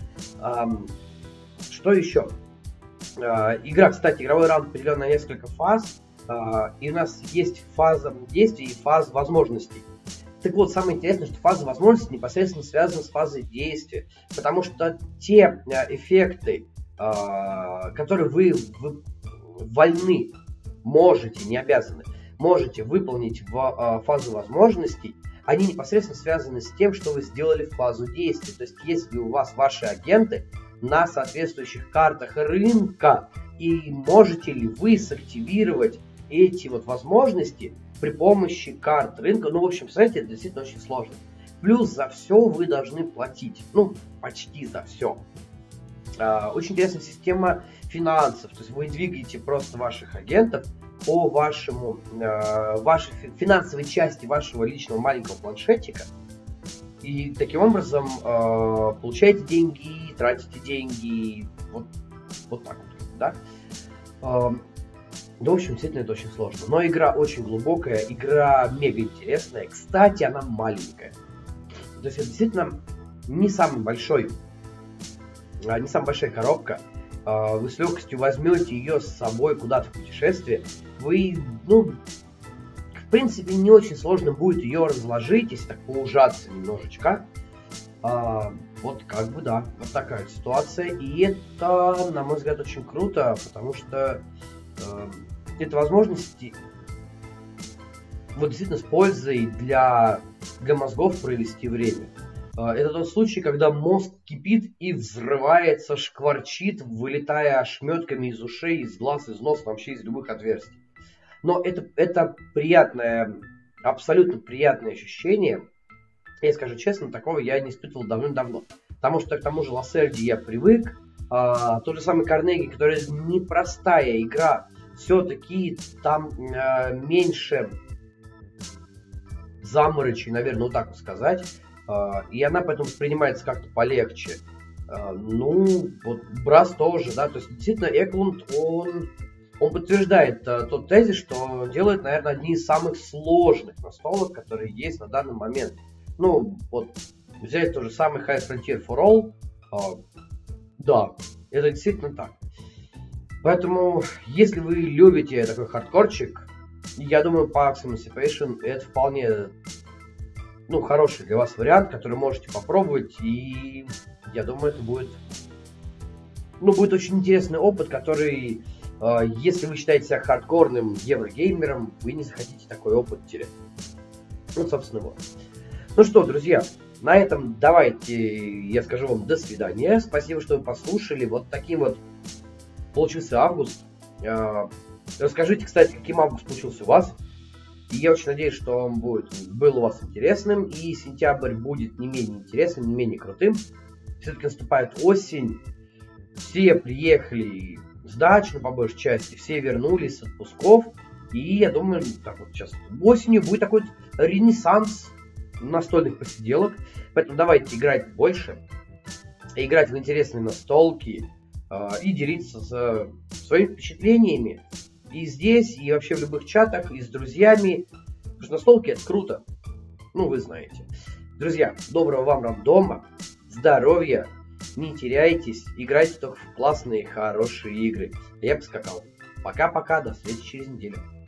B: Что еще? Игра, кстати, игровой раунд поделен на несколько фаз, и у нас есть фаза действий и фаза возможностей. Так вот, самое интересное, что фаза возможностей непосредственно связана с фазой действия, потому что те эффекты, которые вы вольны, можете, не обязаны, можете выполнить в фазу возможностей, они непосредственно связаны с тем, что вы сделали в фазу действия. То есть, если у вас ваши агенты на соответствующих картах рынка, и можете ли вы сактивировать эти возможности при помощи карт рынка. В общем, представляете, это действительно очень сложно. Плюс за все вы должны платить. Почти за все. Очень интересная система финансов. То есть вы двигаете просто ваших агентов по вашей финансовой части вашего личного маленького планшетика. И таким образом получаете деньги, тратите деньги. Вот так вот, да? В общем, действительно, это очень сложно. Но игра очень глубокая, игра мега интересная. Кстати, она маленькая. То есть это действительно не самая большая коробка. Вы с легкостью возьмете ее с собой куда-то в путешествие. Вы, в принципе, не очень сложно будет ее разложить, если так поужаться немножечко. Вот такая ситуация. И это, на мой взгляд, очень круто, потому что это возможности действительно с пользой для мозгов провести время. Это тот случай, когда мозг кипит и взрывается, шкварчит, вылетая ошметками из ушей, из глаз, из носа, вообще из любых отверстий. Но это приятное, абсолютно приятное ощущение. Я скажу честно, такого я не испытывал давным-давно. Потому что к тому же Лассерди я привык. Тот же самый Карнеги, который непростая игра, все-таки там меньше заморочей, наверное, вот так вот сказать. И она поэтому воспринимается как-то полегче. Ну, вот Брас тоже, да, то есть действительно Эклунд, он подтверждает тот тезис, что делает, наверное, одни из самых сложных настолок, которые есть на данный момент. Ну, вот взять тот же самый High Frontier for All, да, это действительно так. Поэтому, если вы любите такой хардкорчик, я думаю, Pax Emancipation это вполне, хороший для вас вариант, который можете попробовать, и я думаю, это будет очень интересный опыт, который, если вы считаете себя хардкорным еврогеймером, вы не захотите такой опыт терять. Собственно, вот. Ну что, друзья, на этом давайте я скажу вам до свидания. Спасибо, что вы послушали. Вот таким вот получился август. Расскажите, кстати, каким август получился у вас. И я очень надеюсь, что он был у вас интересным. И сентябрь будет не менее интересным, не менее крутым. Все-таки наступает осень. Все приехали с дач, по большей части. Все вернулись с отпусков. И я думаю, так вот сейчас осенью будет такой ренессанс настольных посиделок. Поэтому давайте играть больше. Играть в интересные настолки. И делиться своими впечатлениями. И здесь, и вообще в любых чатах, и с друзьями. Потому что настолки это круто. Вы знаете. Друзья, доброго вам рандома. Здоровья. Не теряйтесь. Играйте только в классные, хорошие игры. Я поскакал. Пока-пока. До встречи через неделю.